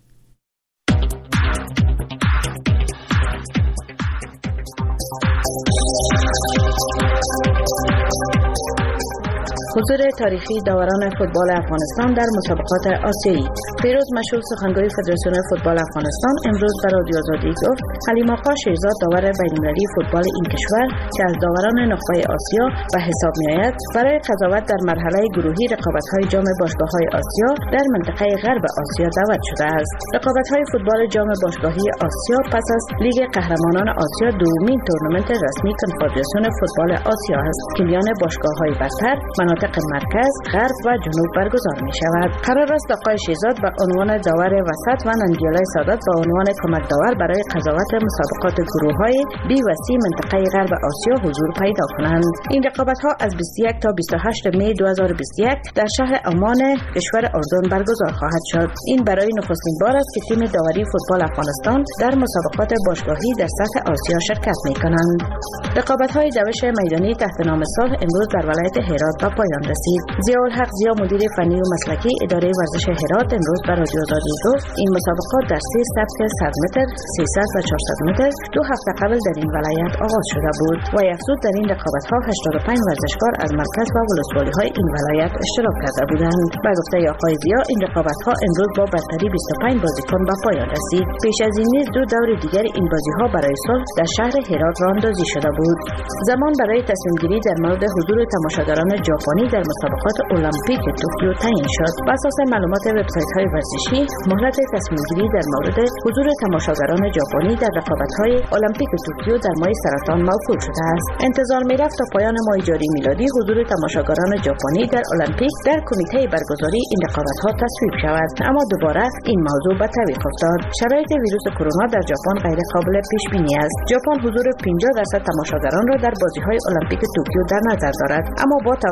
Speaker 12: حضور تاریخی داوران فوتبال افغانستان در مسابقات آسیایی. فیروز مشهور سخنگوی فدراسیون فوتبال افغانستان امروز به رادیو آزادی گفت حلیم آقا شیرزاد داور بین‌المللی فوتبال این کشور که از داوران نخبه آسیا به حساب می‌آید برای قضاوت در مرحله گروهی رقابت‌های جام باشگاه‌های آسیا در منطقه غرب آسیا دعوت شده است. رقابت‌های فوتبال جام باشگاهی آسیا پس از لیگ قهرمانان آسیا دومین تورنمنت رسمی کنفدراسیون فوتبال آسیا است که میان باشگاه‌های برتر مناطق مرکز، غرب و جنوب برگزار می شود. قرار است آقای شیرزاد به عنوان داور وسط و ننگیالای سادات به عنوان کمک داور برای قضاوت مسابقات گروه‌های بی و سی منطقه غرب آسیا حضور پیدا کنند. این رقابت‌ها از بیست و یک تا بیست و هشت می دو هزار و بیست و یک در شهر عمان کشور اردن برگزار خواهد شد. این برای نخستین بار است که تیم داوری فوتبال افغانستان در مسابقات باشگاهی در سطح آسیا شرکت می کنند. رقابت‌های دوش میدانی تحت نام صلح امروز در ولایت هرات به پایان رسید. ضیاءالحق ضیا مدیر فنی و مسلکی اداره ورزش هرات امروز به رادیو آزادی گفت این مسابقات در سه سبک صد متر، سیصد و چهارصد متر دو هفته قبل در این ولایت آغاز شده بود و افزود در این رقابت‌ها هشتاد و پنج ورزشکار از مرکز و ولسوالی‌های این ولایت اشتراک کرده بودند. به گفته آقای ضیا این رقابت‌ها امروز با برتری بیست و پنج بازیکن به پایان رسید. پیش از این نیز دو دور دیگر این بازی‌ها برای صلح در شهر هرات راه‌اندازی شده بود. زمان برای تصمیم گیری در مورد حضور تماشاگران ژاپنی در مسابقات المپیک توکیو تعیین شد. بر اساس معلومات وبسایت‌های ورزشی، مهلت تصمیم گیری در مورد حضور تماشاگران ژاپنی در رقابت‌های المپیک توکیو در ماه سرطان موکول شده است. انتظار می‌رفت تا پایان ماه جاری میلادی حضور تماشاگران ژاپنی در المپیک در کمیته برگزاری این رقابت‌ها تصویب شود، اما دوباره این موضوع به تعویق افتاد. شرایط ویروس کرونا در ژاپن غیر قابل پیش بینی است. ژاپن حضور پنجاه درصد تماشاگران را در بازی‌های المپیک توکیو در نظر دارد، اما با توجه به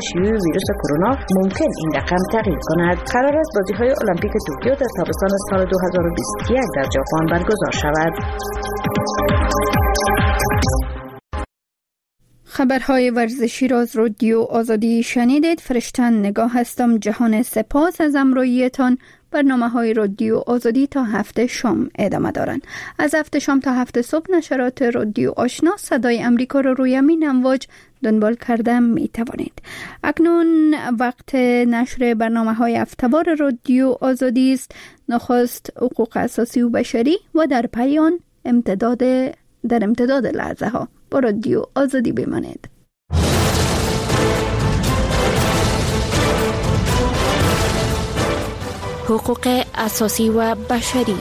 Speaker 12: شیوع ویروس کرونا ممکن این رقم تغییر کند. قرار است بازی‌های المپیک توکیو در تابستان سال دو هزار و بیست و یک در ژاپن برگزار شود.
Speaker 1: خبرهای ورزشی را از رادیو آزادی شنیدید. فرشتن نگاه هستم. جهان سپاس از همراهیتان. برنامه های رادیو آزادی تا هفته شام ادامه دارند. از هفته شام تا هفته صبح نشرات رادیو آشنا صدای امریکا را روی همین امواج دنبال کرده می توانید. اکنون وقت نشر برنامه های هفته‌وار رادیو آزادی است. نخست حقوق اساسی و بشری و در پایان امتداد در امتداد لحظه ها. با رادیو آزادی بمانید.
Speaker 4: حقوق اساسی و بشری.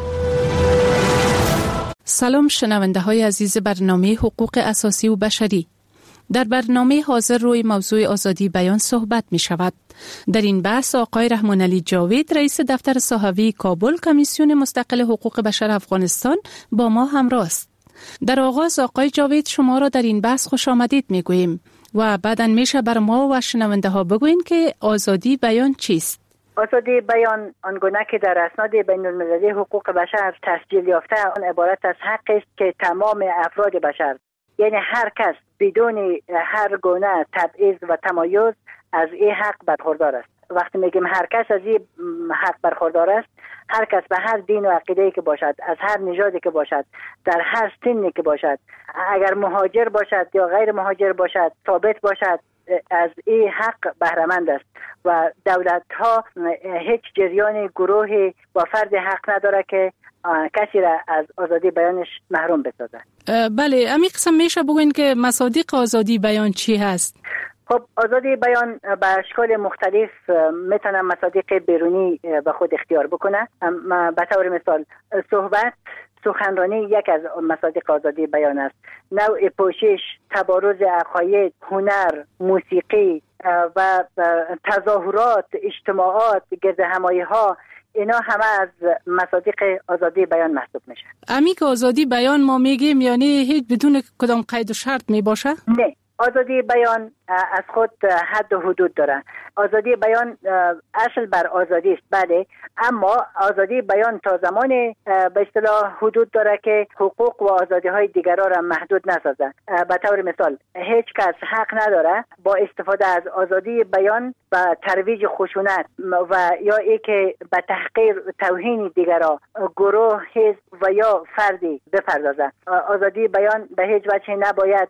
Speaker 5: سلام شنونده های عزیز برنامه حقوق اساسی و بشری. در برنامه حاضر روی موضوع آزادی بیان صحبت می شود. در این بحث آقای رحمان علی جاوید رئیس دفتر صحوی کابل کمیسیون مستقل حقوق بشر افغانستان با ما همراه است. در آغاز آقای جاوید شما را در این بحث خوش آمدید می گوییم و بعداً میشه بر ما و شنونده ها بگوین که آزادی بیان چیست؟
Speaker 7: آزادی بیان آنگونه که در اسناد بین المللی حقوق بشر تسجیل یافته آن عبارت از حقی است که تمام افراد بشر، یعنی هر کس بدون هر گونه تبعیض و تمایز از این حق برخوردار است. وقتی میگیم هر کس از این حق برخوردار است، هر کس به هر دین و عقیده‌ای که باشد، از هر نژادی که باشد، در هر سنی که باشد، اگر مهاجر باشد یا غیر مهاجر باشد، ثابت باشد، از این حق بهره‌مند است و دولت ها هیچ جریان گروهی و فرد حق نداره که کسی را از آزادی بیانش محروم بسازد.
Speaker 5: بله، امی قسم میشه بگوین که مصادیق آزادی بیان چی هست؟
Speaker 7: خب آزادی بیان به اشکال مختلف میتونه مصادیق بیرونی به خود اختیار بکنه. به طور مثال صحبت، سخنرانی یک از مصادیق آزادی بیان است. نوع پوشش، تبارز عقاید، هنر، موسیقی و تظاهرات، اجتماعات، گردهمایی ها، اینا همه از مصادیق آزادی بیان محسوب میشه.
Speaker 5: امی که آزادی بیان ما میگیم یعنی هیچ بدون کدام قید و شرط میباشه؟
Speaker 7: نه، آزادی بیان از خود حد و حدود داره. آزادی بیان اصل بر آزادی است، بله، اما آزادی بیان تا زمان به اصطلاح حدود داره که حقوق و آزادی های دیگران را محدود نسازه. به طور مثال هیچ کس حق نداره با استفاده از آزادی بیان و ترویج خشونت و یا ای که به تحقیر توهین دیگران، گروه، حزب و یا فردی بپردازه. آزادی بیان به هیچ وجه نباید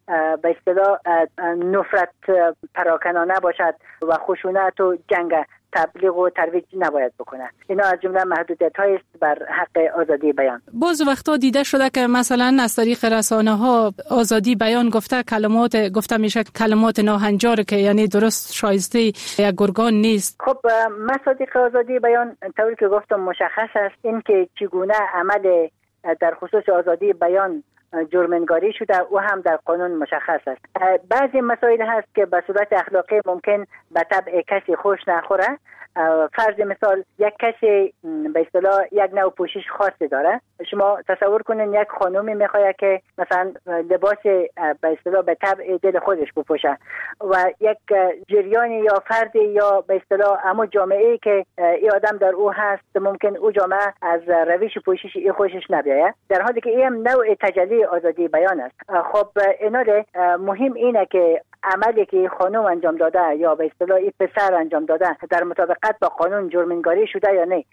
Speaker 7: به اصطلاح نفرت پراکنانه باشد و خشونت و جنگ تبلیغ و ترویج نباید بکنه. اینا از جمله محدودیت‌هایی است بر حق آزادی بیان.
Speaker 5: بعض وقتا دیده شده که مثلا از طریق رسانه‌ها آزادی بیان گفته کلمات گفته میشه کلمات ناهنجار که یعنی درست شایسته یک گرگان نیست.
Speaker 7: خب مصادیق آزادی بیان طوری که گفتم مشخص است. این که چگونه عمل در خصوص آزادی بیان جرم‌نگاری شده او هم در قانون مشخص است. بعضی مسائل هست که به صورت اخلاقی ممکن به طبع کسی خوش نخوره. فرض مثال یک کسی به اصطلاح یک نوع پوشش خاصی داره. شما تصور کنین یک خانومی میخواد که مثلا لباس به اصطلاح به طبع دل خودش بپوشه و یک جریانی یا فردی یا به اصطلاح اما جامعه‌ای که این آدم در او هست ممکن او جامعه از روش پوشش این خوشش نبیاید، در حالی که این نوع تجلی آزادی بیان است. خب اینا مهم اینه که عملی که خانم انجام داده یا به اصطلاح این پسر انجام داده در مطابقت با قانون جرم‌نگاری شده یا نه.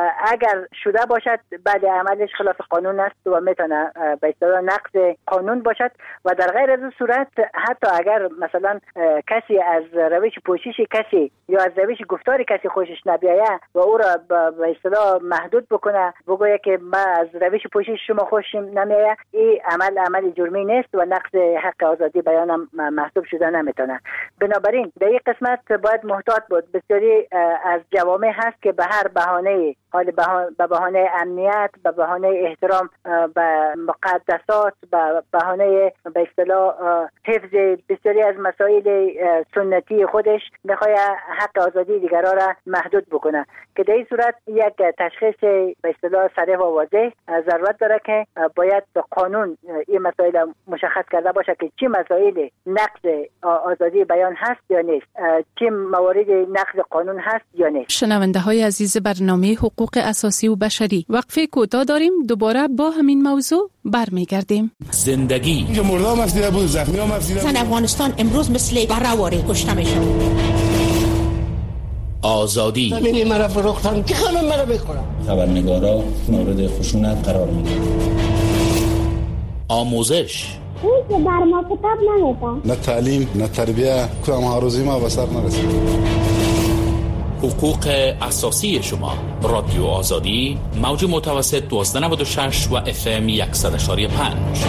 Speaker 7: اگر شده باشد بله عملش خلاف قانون است و میتونه به اصطلاح نقض قانون باشد و در غیر از صورت حتی اگر مثلا کسی از روش پوشش کسی یا از روش گفتار کسی خوشش نبیاید و او را به اصطلاح محدود بکنه، بگوید که ما از روش پوشش شما خوشم نمیاد، این عمل عمل جرمی نیست و نقض حق آزادی بیان هم محسوب شده نمیتونه. بنابراین در این قسمت باید محتاط بود. بسیاری از جوامع هست که به هر بهانه، حال به بهانه امنیت، به بهانه احترام به مقدسات، به بهانه به اصطلاح حفظ بسیاری از مسائل سنتی خودش میخواد حق آزادی دیگران را محدود بکنه، که در این صورت یک تشخیص به اصطلاح صریح و واضح ضرورت داره که باید قانون این مسائل مشخص کرده باشه که چه مسائل نقض آزادی بیان هست یا نیست، چه موارد نقض قانون هست یا نیست.
Speaker 5: شنونده های عزیز برنامه حقوق اساسی و بشری، وقفه کوتاه داریم، دوباره با همین موضوع برمیگردیم.
Speaker 19: زندگی
Speaker 2: اینجا مردم افزیده بود، زخمی هم افزیده بود.
Speaker 6: افغانستان امروز مثل برهواری کشته میشه.
Speaker 19: آزادی
Speaker 6: ببینی مرا فروختن که خانم مرا بکنم.
Speaker 8: خبرنگارا مورد خشونت قرار میگیرن.
Speaker 19: آموزش
Speaker 24: این که بر ما کتاب نمیدن،
Speaker 2: نه تعلیم نه تربیه، کدام هاروزی ما به سر نرسید.
Speaker 19: حقوق اساسی شما. رادیو آزادی، موج متوسط دوازده نود و شش و اف ام صد و پنج.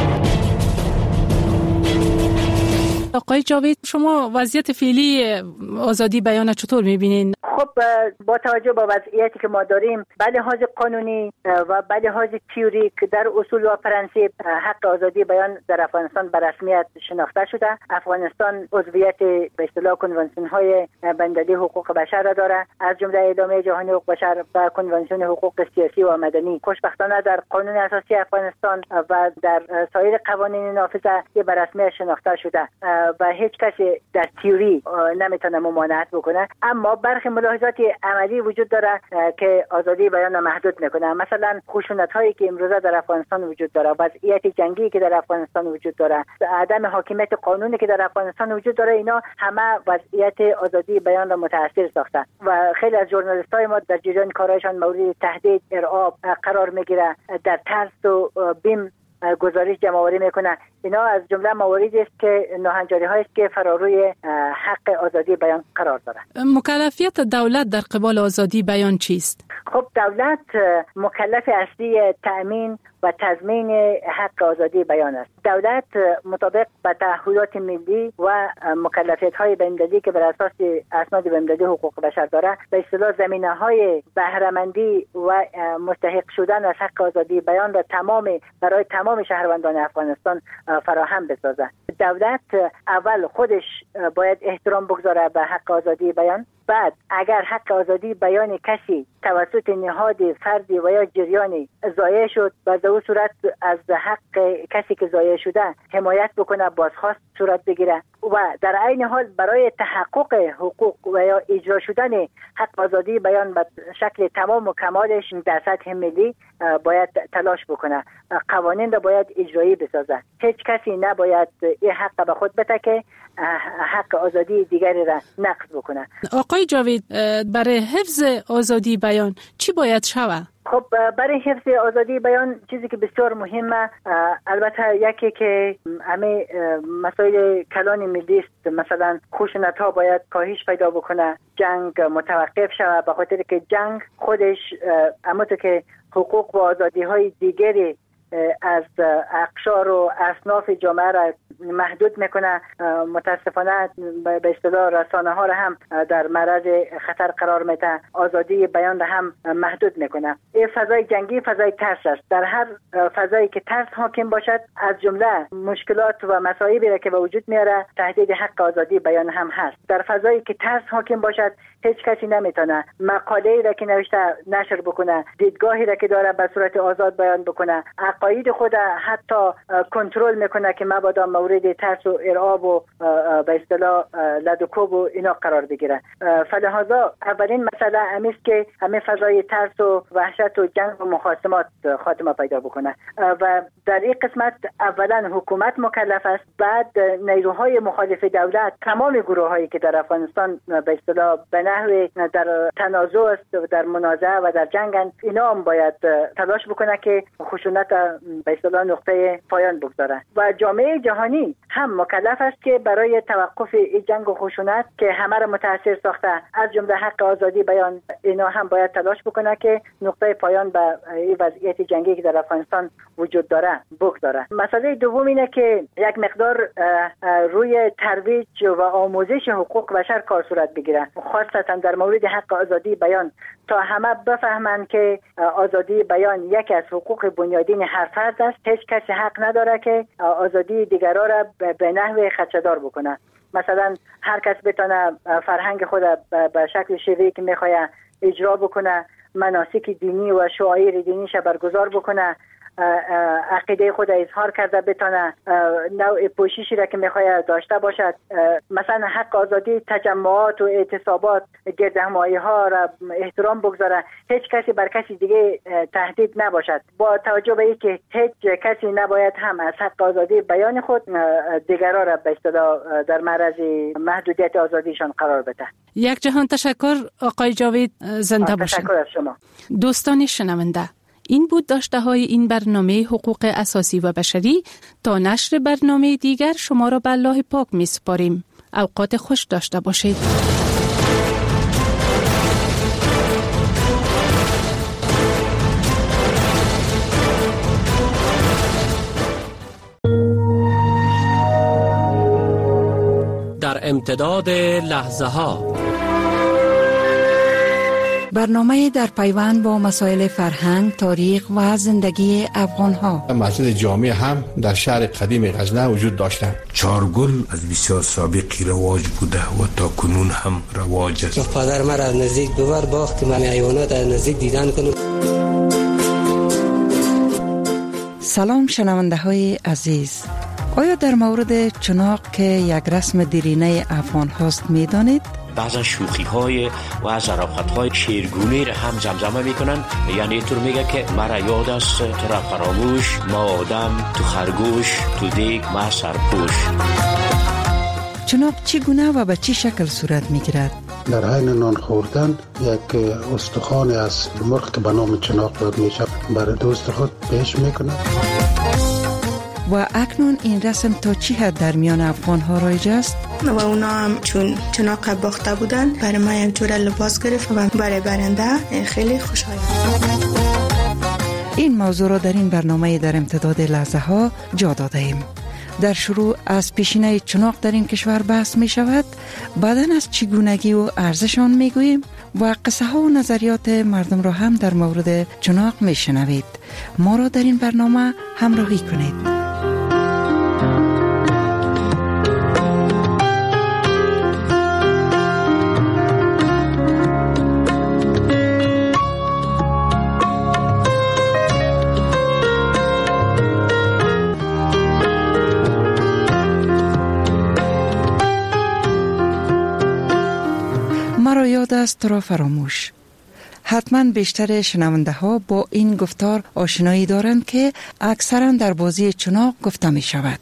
Speaker 5: آقای جاوید، شما وضعیت فعلی آزادی بیان چطور می‌بینین؟
Speaker 7: خب با توجه به وضعیتی که ما داریم، به لحاظ قانونی و به لحاظ تئوریک در اصول و پرانسیب حق آزادی بیان در افغانستان به رسمیت شناخته شده. افغانستان عضویت به اصطلاح کنوانسیون‌های بین‌المللی حقوق بشر را دارد، از جمله اعلامیه جهانی حقوق بشر و کنوانسیون حقوق سیاسی و مدنی. خوشبختانه در قانون اساسی افغانستان و در سایر قوانین نافذه به رسمیت شناخته شده و هیچ کسی در تئوری نمیتونه ممانعت بکنه. اما برخی ملاحظات عملی وجود داره که آزادی بیان محدود میکنه. مثلا خشونت هایی که امروزه در افغانستان وجود داره، وضعیت جنگی که در افغانستان وجود داره، عدم حاکمیت قانونی که در افغانستان وجود داره، اینا همه وضعیت آزادی بیان را متاثر ساخته و خیلی از ژورنالیست های ما در جریان کارهایشان مورد تهدید، ارعاب قرار میگیره، در ترس و بیم گزارش جمع‌آوری میکنه. اینا از جمله مواردی است که ناهنجاری هایی است که فراروی حق آزادی بیان قرار داره.
Speaker 5: مکلفیت دولت در قبال آزادی بیان چیست؟
Speaker 7: خب دولت مکلف اصلی تأمین و تضمین حق آزادی بیان است. دولت مطابق به تعهدات ملی و مکلفیت های بین‌المللی که بر اساس اسناد بین‌المللی حقوق بشر داره، به اصطلاح زمینه های بهره مندی و مستحق شدن از حق آزادی بیان را تمام برای تمام شهروندان افغانستان فراهم بسازه. دولت اول خودش باید احترام بگذاره به حق آزادی بیان. بعد اگر حق آزادی بیان کسی توسط نهاد فردی و یا جریانی ضایع شد، و در اون صورت از حق کسی که ضایع شده حمایت بکنه، بازخواست صورت بگیره و در عین حال برای تحقق حقوق و یا اجرا شدن حق آزادی بیان به شکل تمام و کمالش در سطح ملی باید تلاش بکنه. قوانین را باید اجرایی بسازه. هیچ کسی نباید این حق به خود بده که حق آزادی دیگری را نقض بکنه.
Speaker 5: آقای جاوید، برای حفظ آزادی بیان چی باید شود؟
Speaker 7: خب برای حفظ آزادی بیان چیزی که بسیار مهمه، البته یکی که همه مسائل کلان ملی است. مثلا خشونت ها باید کاهش پیدا بکنه، جنگ متوقف شود، به خاطر که جنگ خودش همونطور که حقوق و آزادی های دیگری از اقشار و اصناف جامعه را محدود میکنه، متاسفانه به اصطلاح رسانه ها را هم در معرض خطر قرار میده، آزادی بیان را هم محدود میکنه. این فضای جنگی فضای ترس است. در هر فضایی که ترس حاکم باشد، از جمله مشکلات و مصائبی را که به وجود میاره تهدید حق آزادی بیان هم هست. در فضایی که ترس حاکم باشد، هیچ کسی نمیتونه مقاله‌ای را که نوشته نشر بکنه، دیدگاهی را که داره به صورت آزاد بیان بکنه، عقاید خود حتی کنترل میکنه که مبادا مورد ترس و ارعاب و به اصطلاح لدوکوب و اینا قرار بگیره. فلهذا اولین مسئله همیست که همه فضای ترس و وحشت و جنگ و مخاصمات خاتمه پیدا بکنه و در این قسمت اولا حکومت مکلف است، بعد نیروهای مخالف دولت، تمام گروه‌هایی که در افغانستان به اصطلاح به نحو در تنازع است و در منازعه و در جنگن، اینا هم باید تلاش بکنه که خشونت به اصطلاح نقطه پایان بگذاره و جامعه جهانی هم مکلف است که برای توقف این جنگ و خشونت که همه را متاثر ساخته، از جمله حق آزادی بیان، اینا هم باید تلاش بکنه که نقطه پایان به این وضعیت جنگی که در افغانستان وجود داره بگذاره. مسئله دوم اینه که یک مقدار روی ترویج و آموزش حقوق بشر کار صورت بگیره، خاصتا در مورد حق آزادی بیان، تا همه بفهمند که آزادی بیان یکی از حقوق بنیادین هر فرد است. هیچ کسی حق نداره که آزادی دیگران را به نحو خدشه‌دار بکنه. مثلا هر کس بتونه فرهنگ خود به شکل شیوهی که میخواد اجرا بکنه، مناسک دینی و شعائر دینیش برگزار بکنه، عقیده خود اظهار کرده بتونه نوع پوششی را که میخواد داشته باشد، مثلا حق آزادی تجمعات و اعتصابات، گردهمایی ها را احترام بگذاره، هیچ کسی بر کسی دیگه تهدید نباشد، با توجه به اینکه هیچ کسی نباید هم از حق آزادی بیان خود دیگران را به اصطلاح در معرض محدودیت آزادیشان قرار بده.
Speaker 5: یک جهان تشکر آقای جاوید، زنده باشید.
Speaker 7: تشکر از شما.
Speaker 5: دوستان شنونده، این بود داشته های این برنامه حقوق اساسی و بشری. تا نشر برنامه دیگر شما را به الله پاک می سپاریم. اوقات خوش داشته باشید.
Speaker 9: در امتداد لحظه ها،
Speaker 10: برنامه در پیوند با مسائل فرهنگ، تاریخ و زندگی افغان ها.
Speaker 11: مسجد جامع هم در شهر قدیم غزنه وجود داشتند.
Speaker 14: چارگل از بسیار سابقی رواج بوده و تا کنون هم رواج است.
Speaker 25: پدر مرا از نزدیک دوبار باخت که من حیوانات از نزدیک دیدن کنم.
Speaker 10: سلام شنونده های عزیز، آیا در مورد چناق که یک رسم دیرینه افغان هاست می دانید؟
Speaker 26: بعضا شوخی های و ظرافت های شیرگونه را هم زمزمه میکنن، یعنی اینطور میگه که مرا یاد است تو را فراموش، ما آدم تو خرگوش، تو دیگ ما سرپوش.
Speaker 10: چناق چگونه و به چی شکل صورت میگیرد؟
Speaker 2: در حین نان خوردن یک استخوان از مرغ که به نام چناق یاد میشه برای دوست خود پیش میکنه.
Speaker 10: و اکنون این رسم تا چی حد در میان افغان ها رایج است؟
Speaker 27: و اونا هم چون چناق باخته بودن برای ما یک جور لباس گرفت و برای برنده خیلی خوشحال.
Speaker 10: این موضوع را در این برنامه در امتداد لحظه ها جا داده ایم. در شروع از پیشینه چناق در این کشور بحث می شود، بعداً از چگونگی و ارزش آن می گوییم و قصه ها و نظریات مردم را هم در مورد چناق می شنوید. ما را در این برنامه همراهی کنید. مرا یاد است تو را فراموش. حتما بیشتر شنونده ها با این گفتار آشنایی دارند که اکثرا در بازی چناق گفته می شود.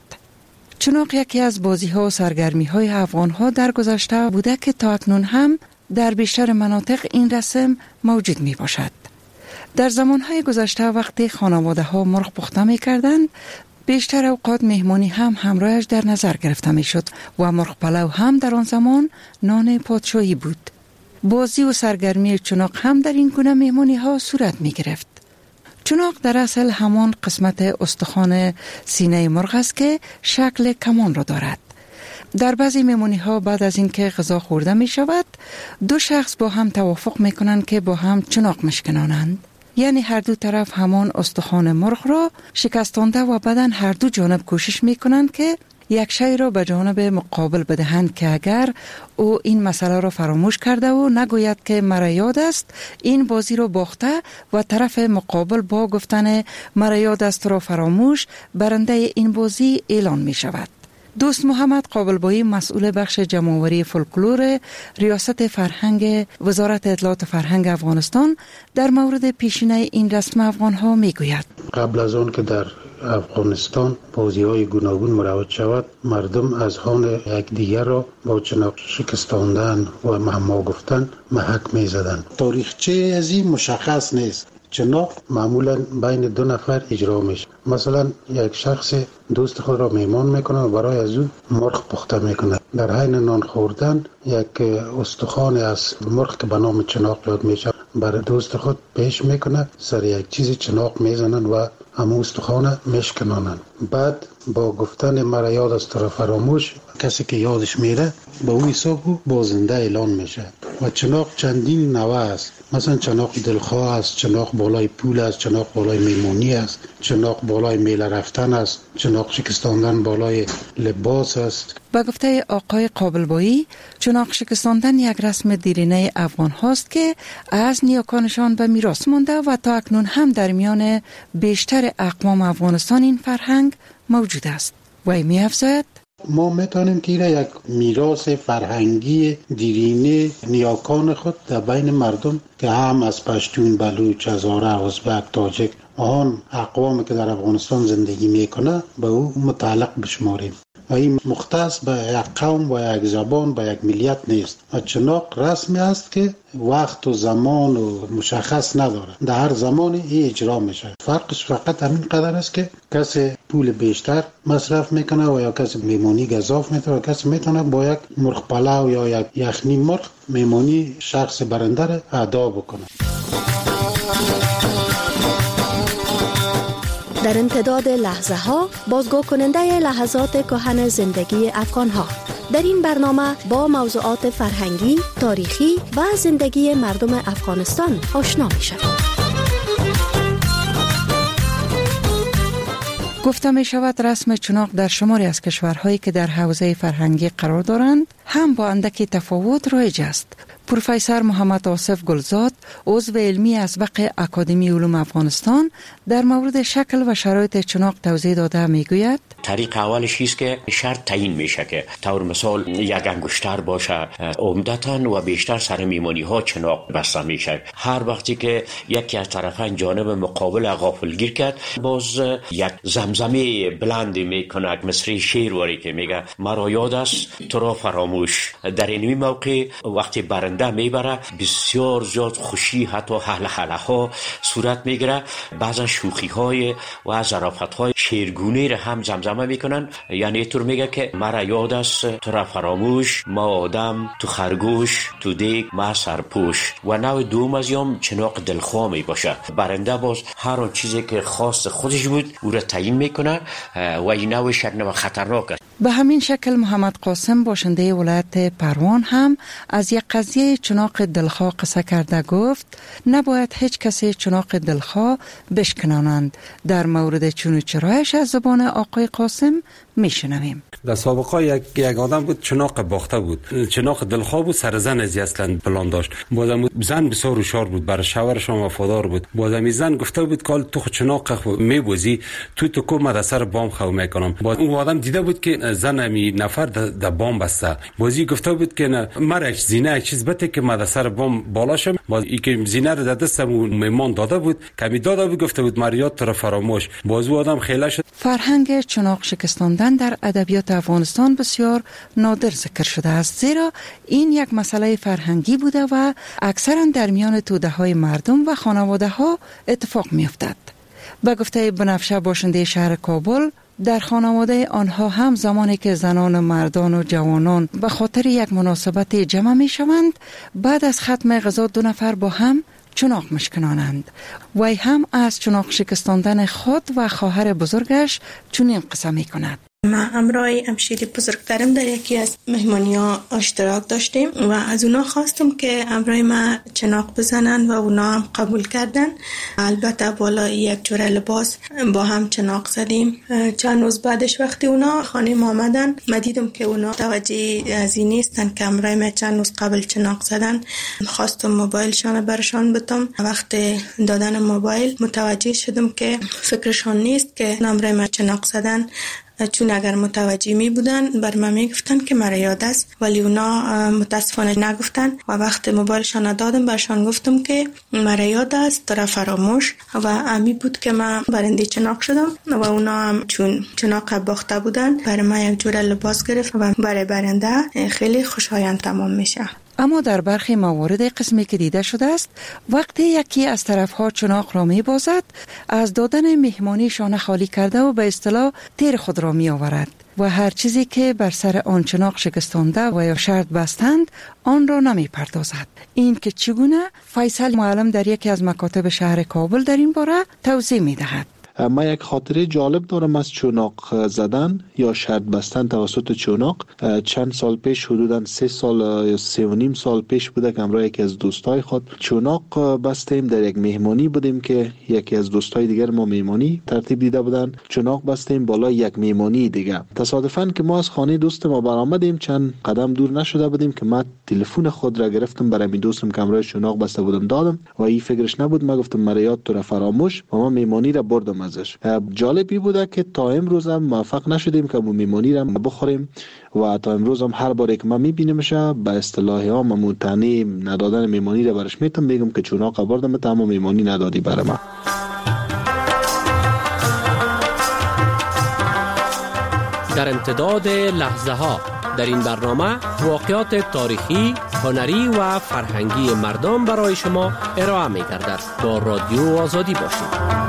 Speaker 10: چناق یکی از بازی ها و سرگرمی های افغان ها در گذشته بوده که تا اکنون هم در بیشتر مناطق این رسم موجود می باشد. در زمان های گذشته وقتی خانواده ها مرغ پخته می کردند، بیشتر اوقات مهمانی هم همراهش در نظر گرفته می شد و مرغ پلو هم در آن زمان نان پادشاهی بود. بازی و سرگرمی چناق هم در این گونه مهمانی ها صورت می گرفت. چناق در اصل همان قسمت استخوان سینه مرغ است که شکل کمان را دارد. در بعضی مهمانی ها بعد از اینکه غذا خورده می شود، دو شخص با هم توافق می کنند که با هم چناق مشکنانند. یعنی هر دو طرف همان استخوان مرغ را شکستانده و بعداً هر دو جانب کوشش می کنند که یک شی را به جانب مقابل بدهند که اگر او این مسئله را فراموش کرده و نگوید که مرا یاد است، این بازی را باخته و طرف مقابل با گفتن مرا یاد است را فراموش برنده این بازی اعلان می شود. دوست محمد قابلبایی، مسئول بخش جمع‌آوری فولکلور ریاست فرهنگ وزارت اطلاعات فرهنگ افغانستان، در مورد پیشینه این رسم افغان ها می گوید.
Speaker 2: قبل از آن که در افغانستان بازی های گوناگون مروج شود، مردم از هان یک دیگر را با چناق شکستاندن و مهما گفتن محک می زدن. تاریخچه از این مشخص نیست. چناق معمولا بین دو نفر اجرا میشه. مثلا یک شخص دوست خود را میمان میکنه و برای از او مرغ پخته میکنه. در حین نان خوردن یک استخوان از مرغ که به نام چناق یاد میشه برای دوست خود پیش میکنه، سر یک چیز چناق میزنن و همون استخوان میشکنانن. بعد با گفتن مرا یاد است را فراموش، کسی که یادش میره با اون حساب بازنده اعلان میشه. و چناق چندین نوع است. مثلا چناق دلخواه است، چناق بالای پول است، چناق بالای میمونی است، چناق بالای میله رفتن است، چناق شکستاندن بالای لباس است.
Speaker 10: با گفته آقای قابلبایی، چناق شکستاندن یک رسم دیرینه افغان هاست که از نیاکانشان به میراث مانده و تا اکنون هم در میان بیشتر اقوام افغانستان این فرهنگ موجود است. وی می افزاید
Speaker 2: ما میتونیم که یک میراث فرهنگی دیرینه نیاکان خود در بین مردم که هم از پشتون، بلوچ، هزاره، ازبک، تاجک آن اقوامی که در افغانستان زندگی میکنه به او متعلق بشماریم و این مختص به یک قوم و یک زبان و یک ملیت نیست و چناق رسمی است که وقت و زمان و مشخص نداره، در هر زمانی این اجرا میشه. فرقش فقط همین قدر است که کسی پول بیشتر مصرف میکنه و یا کسی میمونی گزاف میتونه و کسی میتونه با یک مرغ پلو یا یک یخنی مرغ میمونی شخص برنده را ادا بکنه.
Speaker 4: در امتداد لحظه ها بازگو کننده لحظات کهن زندگی افغان ها. در این برنامه با موضوعات فرهنگی، تاریخی و زندگی مردم افغانستان آشنا می شوید.
Speaker 10: گفته می شود رسم چناق در شماری از کشورهایی که در حوزه فرهنگی قرار دارند هم با اندکی تفاوت رایج است. پروفسور محمد آصف گلزاد، عضو علمی اسبق اکادمی علوم افغانستان، در مورد شکل و شرایط چناق توضیح داده می گوید
Speaker 26: طریق اولش است که شرط تعیین میشه که طور مثال یک انگشتر باشه، عمدتاً و بیشتر سر میمونی ها چناق بسته میشه. هر وقتی که یکی از طرفین جانب مقابل غافلگیر کرد، باز یک زمزمه بلند میکنه، مثل شعر واری که میگه مرا یاد است تو را فراموش. در این موقع وقتی برنده میبره بسیار زیاد خوشی، حتی هله هله ها صورت میگیره. بعضا شوخی های و ظرافت های شعرگونه را هم زمزمه میکنن، یعنی طور میگه که مرا یاد است تو را فراموش، ما آدم تو خرگوش، تو دیگ ما سرپوش. و نوع دوم از یام چناق دلخواه می باشه. برنده باز هر آن چیزی که خاص خودش بود او را تعیین میکنه و این نوعش یک نوع خطرناک است.
Speaker 10: به همین شکل محمد قاسم باشنده ولایت پروان هم از یک قضیه چناق دلخواه قصه کرده. گفت نباید هیچ کسی چناق دلخواه بشکنانند. در مورد چون و چرایش از زبان آقای قاسم میشنویم.
Speaker 14: در سابقه یک یک آدم بود چناق باخته بود، چناق دلخواه بود، سر زن ازی اصلا پلان داشت. بازم زن بسیار هوشیار بود، برای شوهرش وفادار بود. بازم زن گفته بود که تو چناق میبوزی، تو تو کو ما سر بام خو میکنم. باز اون آدم دیده بود که زن می نفر در بام بسته. بازی گفته بود که نه مرا زینه یک چیز بده که ما سر بام بالاشم. باز ای که زینه رو دستم میمان داده بود، کمی داده بود، گفته بود مریات تو را فراموش. باز اون آدم خیلی شد.
Speaker 10: فرهنگ چناق شکستاندن در ادبیات افغانستان بسیار نادر ذکر شده است، زیرا این یک مسئله فرهنگی بوده و اکثرا در میان توده های مردم و خانواده ها اتفاق می افتد. به گفته بنفشه باشنده شهر کابل، در خانواده آنها هم زمانی که زنان و مردان و جوانان به خاطر یک مناسبت جمع می شوند، بعد از ختم غذا دو نفر با هم چناق مشکنانند. وی هم از چناق شکستاندن خود و خواهر بزرگش چنین قصه می کند.
Speaker 27: ما همراه همشیری بزرگترم در یکی از مهمانی ها اشتراک داشتیم و از اونا خواستم که همراه ما چناق بزنن و اونا هم قبول کردن. البته بالا یک جور لباس با هم چناق زدیم. چند روز بعدش وقتی اونا خانه ما آمدن، ما دیدم که اونا توجه از این نیستن که همراه ما چند روز قبل چناق زدن. خواستم موبایلشان برشان بدم. وقتی دادن موبایل متوجه شدم که فکرشان نیست که همراه ما چناق زدن، چون اگر متوجه می بودن بر من می گفتن که مرا یاد است، ولی اونا متاسفانه نگفتن و وقت موبایلشان دادم برشان گفتم که مرا یاد است تو را فراموش و امی بود که من برنده چناق شدم و اونا هم چون چناق باخته بودن برای من یک جور لباس گرفت و برای برنده خیلی خوشایند تمام میشه.
Speaker 10: اما در برخی موارد قسمی که دیده شده است، وقتی یکی از طرفها چناق را می بازد، از دادن مهمانی شانه خالی کرده و به اصطلاح تیر خود را می آورد و هر چیزی که بر سر آن چناق شکستانده و یا شرط بستند آن را نمی پردازد. این که چگونه، فیصل معلم در یکی از مکاتب شهر کابل در این باره توضیح می دهد.
Speaker 13: ما یک خاطره جالب دارم از چوناق زدن یا شرط بستن توسط چوناق. چند سال پیش، حدوداً سه سال یا سه و نیم سال پیش بوده که همراه یکی از دوستای خود چوناق بستیم. در یک مهمانی بودیم که یکی از دوستای دیگر ما مهمانی ترتیب دیده بودن. چوناق بستیم بالا یک مهمانی دیگه. تصادفاً که ما از خانه دوست ما برآمدیم، چند قدم دور نشده بودیم که من تلفن خود را گرفتم، برای می دوستم که همراه چوناق بسته بودم دادم و این فکرش نبود. من گفتم مرا یاد تو را فراموش و ما مهمانی را بردم ازش. جالبی بوده که تا امروز هم موفق نشدیم که مو مهمانی را بخوریم و تا امروز هم هر بار که من میبینیمش به اصطلاح ها ممتنع ندادن مهمانی را برش میتم، میگم که چوناق بردم تا اما مهمانی ندادی برای من.
Speaker 9: در امتداد لحظه ها در این برنامه واقعات تاریخی، هنری و فرهنگی مردم برای شما ارائه می گردد. با رادیو آزادی باشید.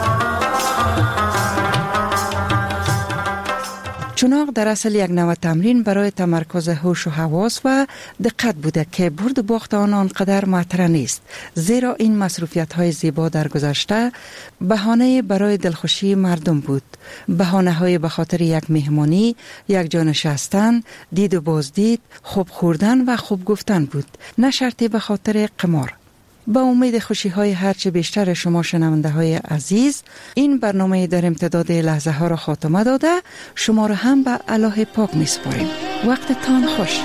Speaker 10: چوناق در اصل یک نوع تمرین برای تمرکز هوش و حواس و دقت بوده که برد باخت آن آنقدر مطرح نیست، زیرا این مصروفیت های زیبا در گذشته بهانه برای دلخوشی مردم بود. بهانه های به خاطر یک مهمانی، یک جا نشستن، دید و بازدید، خوب خوردن و خوب گفتن بود، نه شرطی به خاطر قمار. با امید خوشی های هرچه بیشتر شما شنونده های عزیز، این برنامه در امتداد لحظه ها را خاتمه داده شما را هم به الله پاک می سپاریم. وقتتان خوش.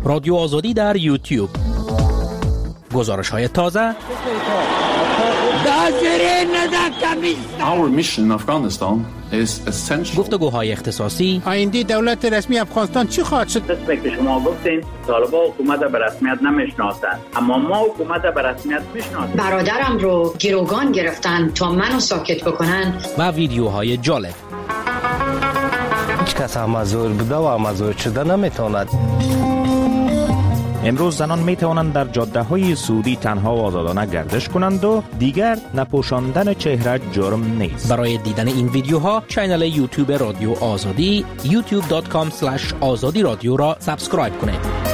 Speaker 9: رادیو آزادی در یوتیوب. گزارش های تازه.
Speaker 11: Our mission in Afghanistan is essential.
Speaker 9: گفتگوهای اختصاصی.
Speaker 15: آینده دولت رسمی افغانستان چی خواهد شد؟
Speaker 16: دست که شما گفتین طالبان حکومت به رسمیت نمیشناسند، اما ما حکومت به رسمیت میشناسیم.
Speaker 17: برادرم رو گروگان گرفتن تا منو ساکت بکنن.
Speaker 9: و ویدیوهای جالب.
Speaker 18: هیچ کس امازور بوده و امازور شده نمیتواند.
Speaker 20: امروز زنان می توانند در جاده های سعودی تنها و آزادانه گردش کنند و دیگر نپوشاندن چهره جرم نیست.
Speaker 9: برای دیدن این ویدیوها کانال یوتیوب رادیو آزادی یوتیوب دات کام اسلش آزادی رادیو را سابسکرایب کنید.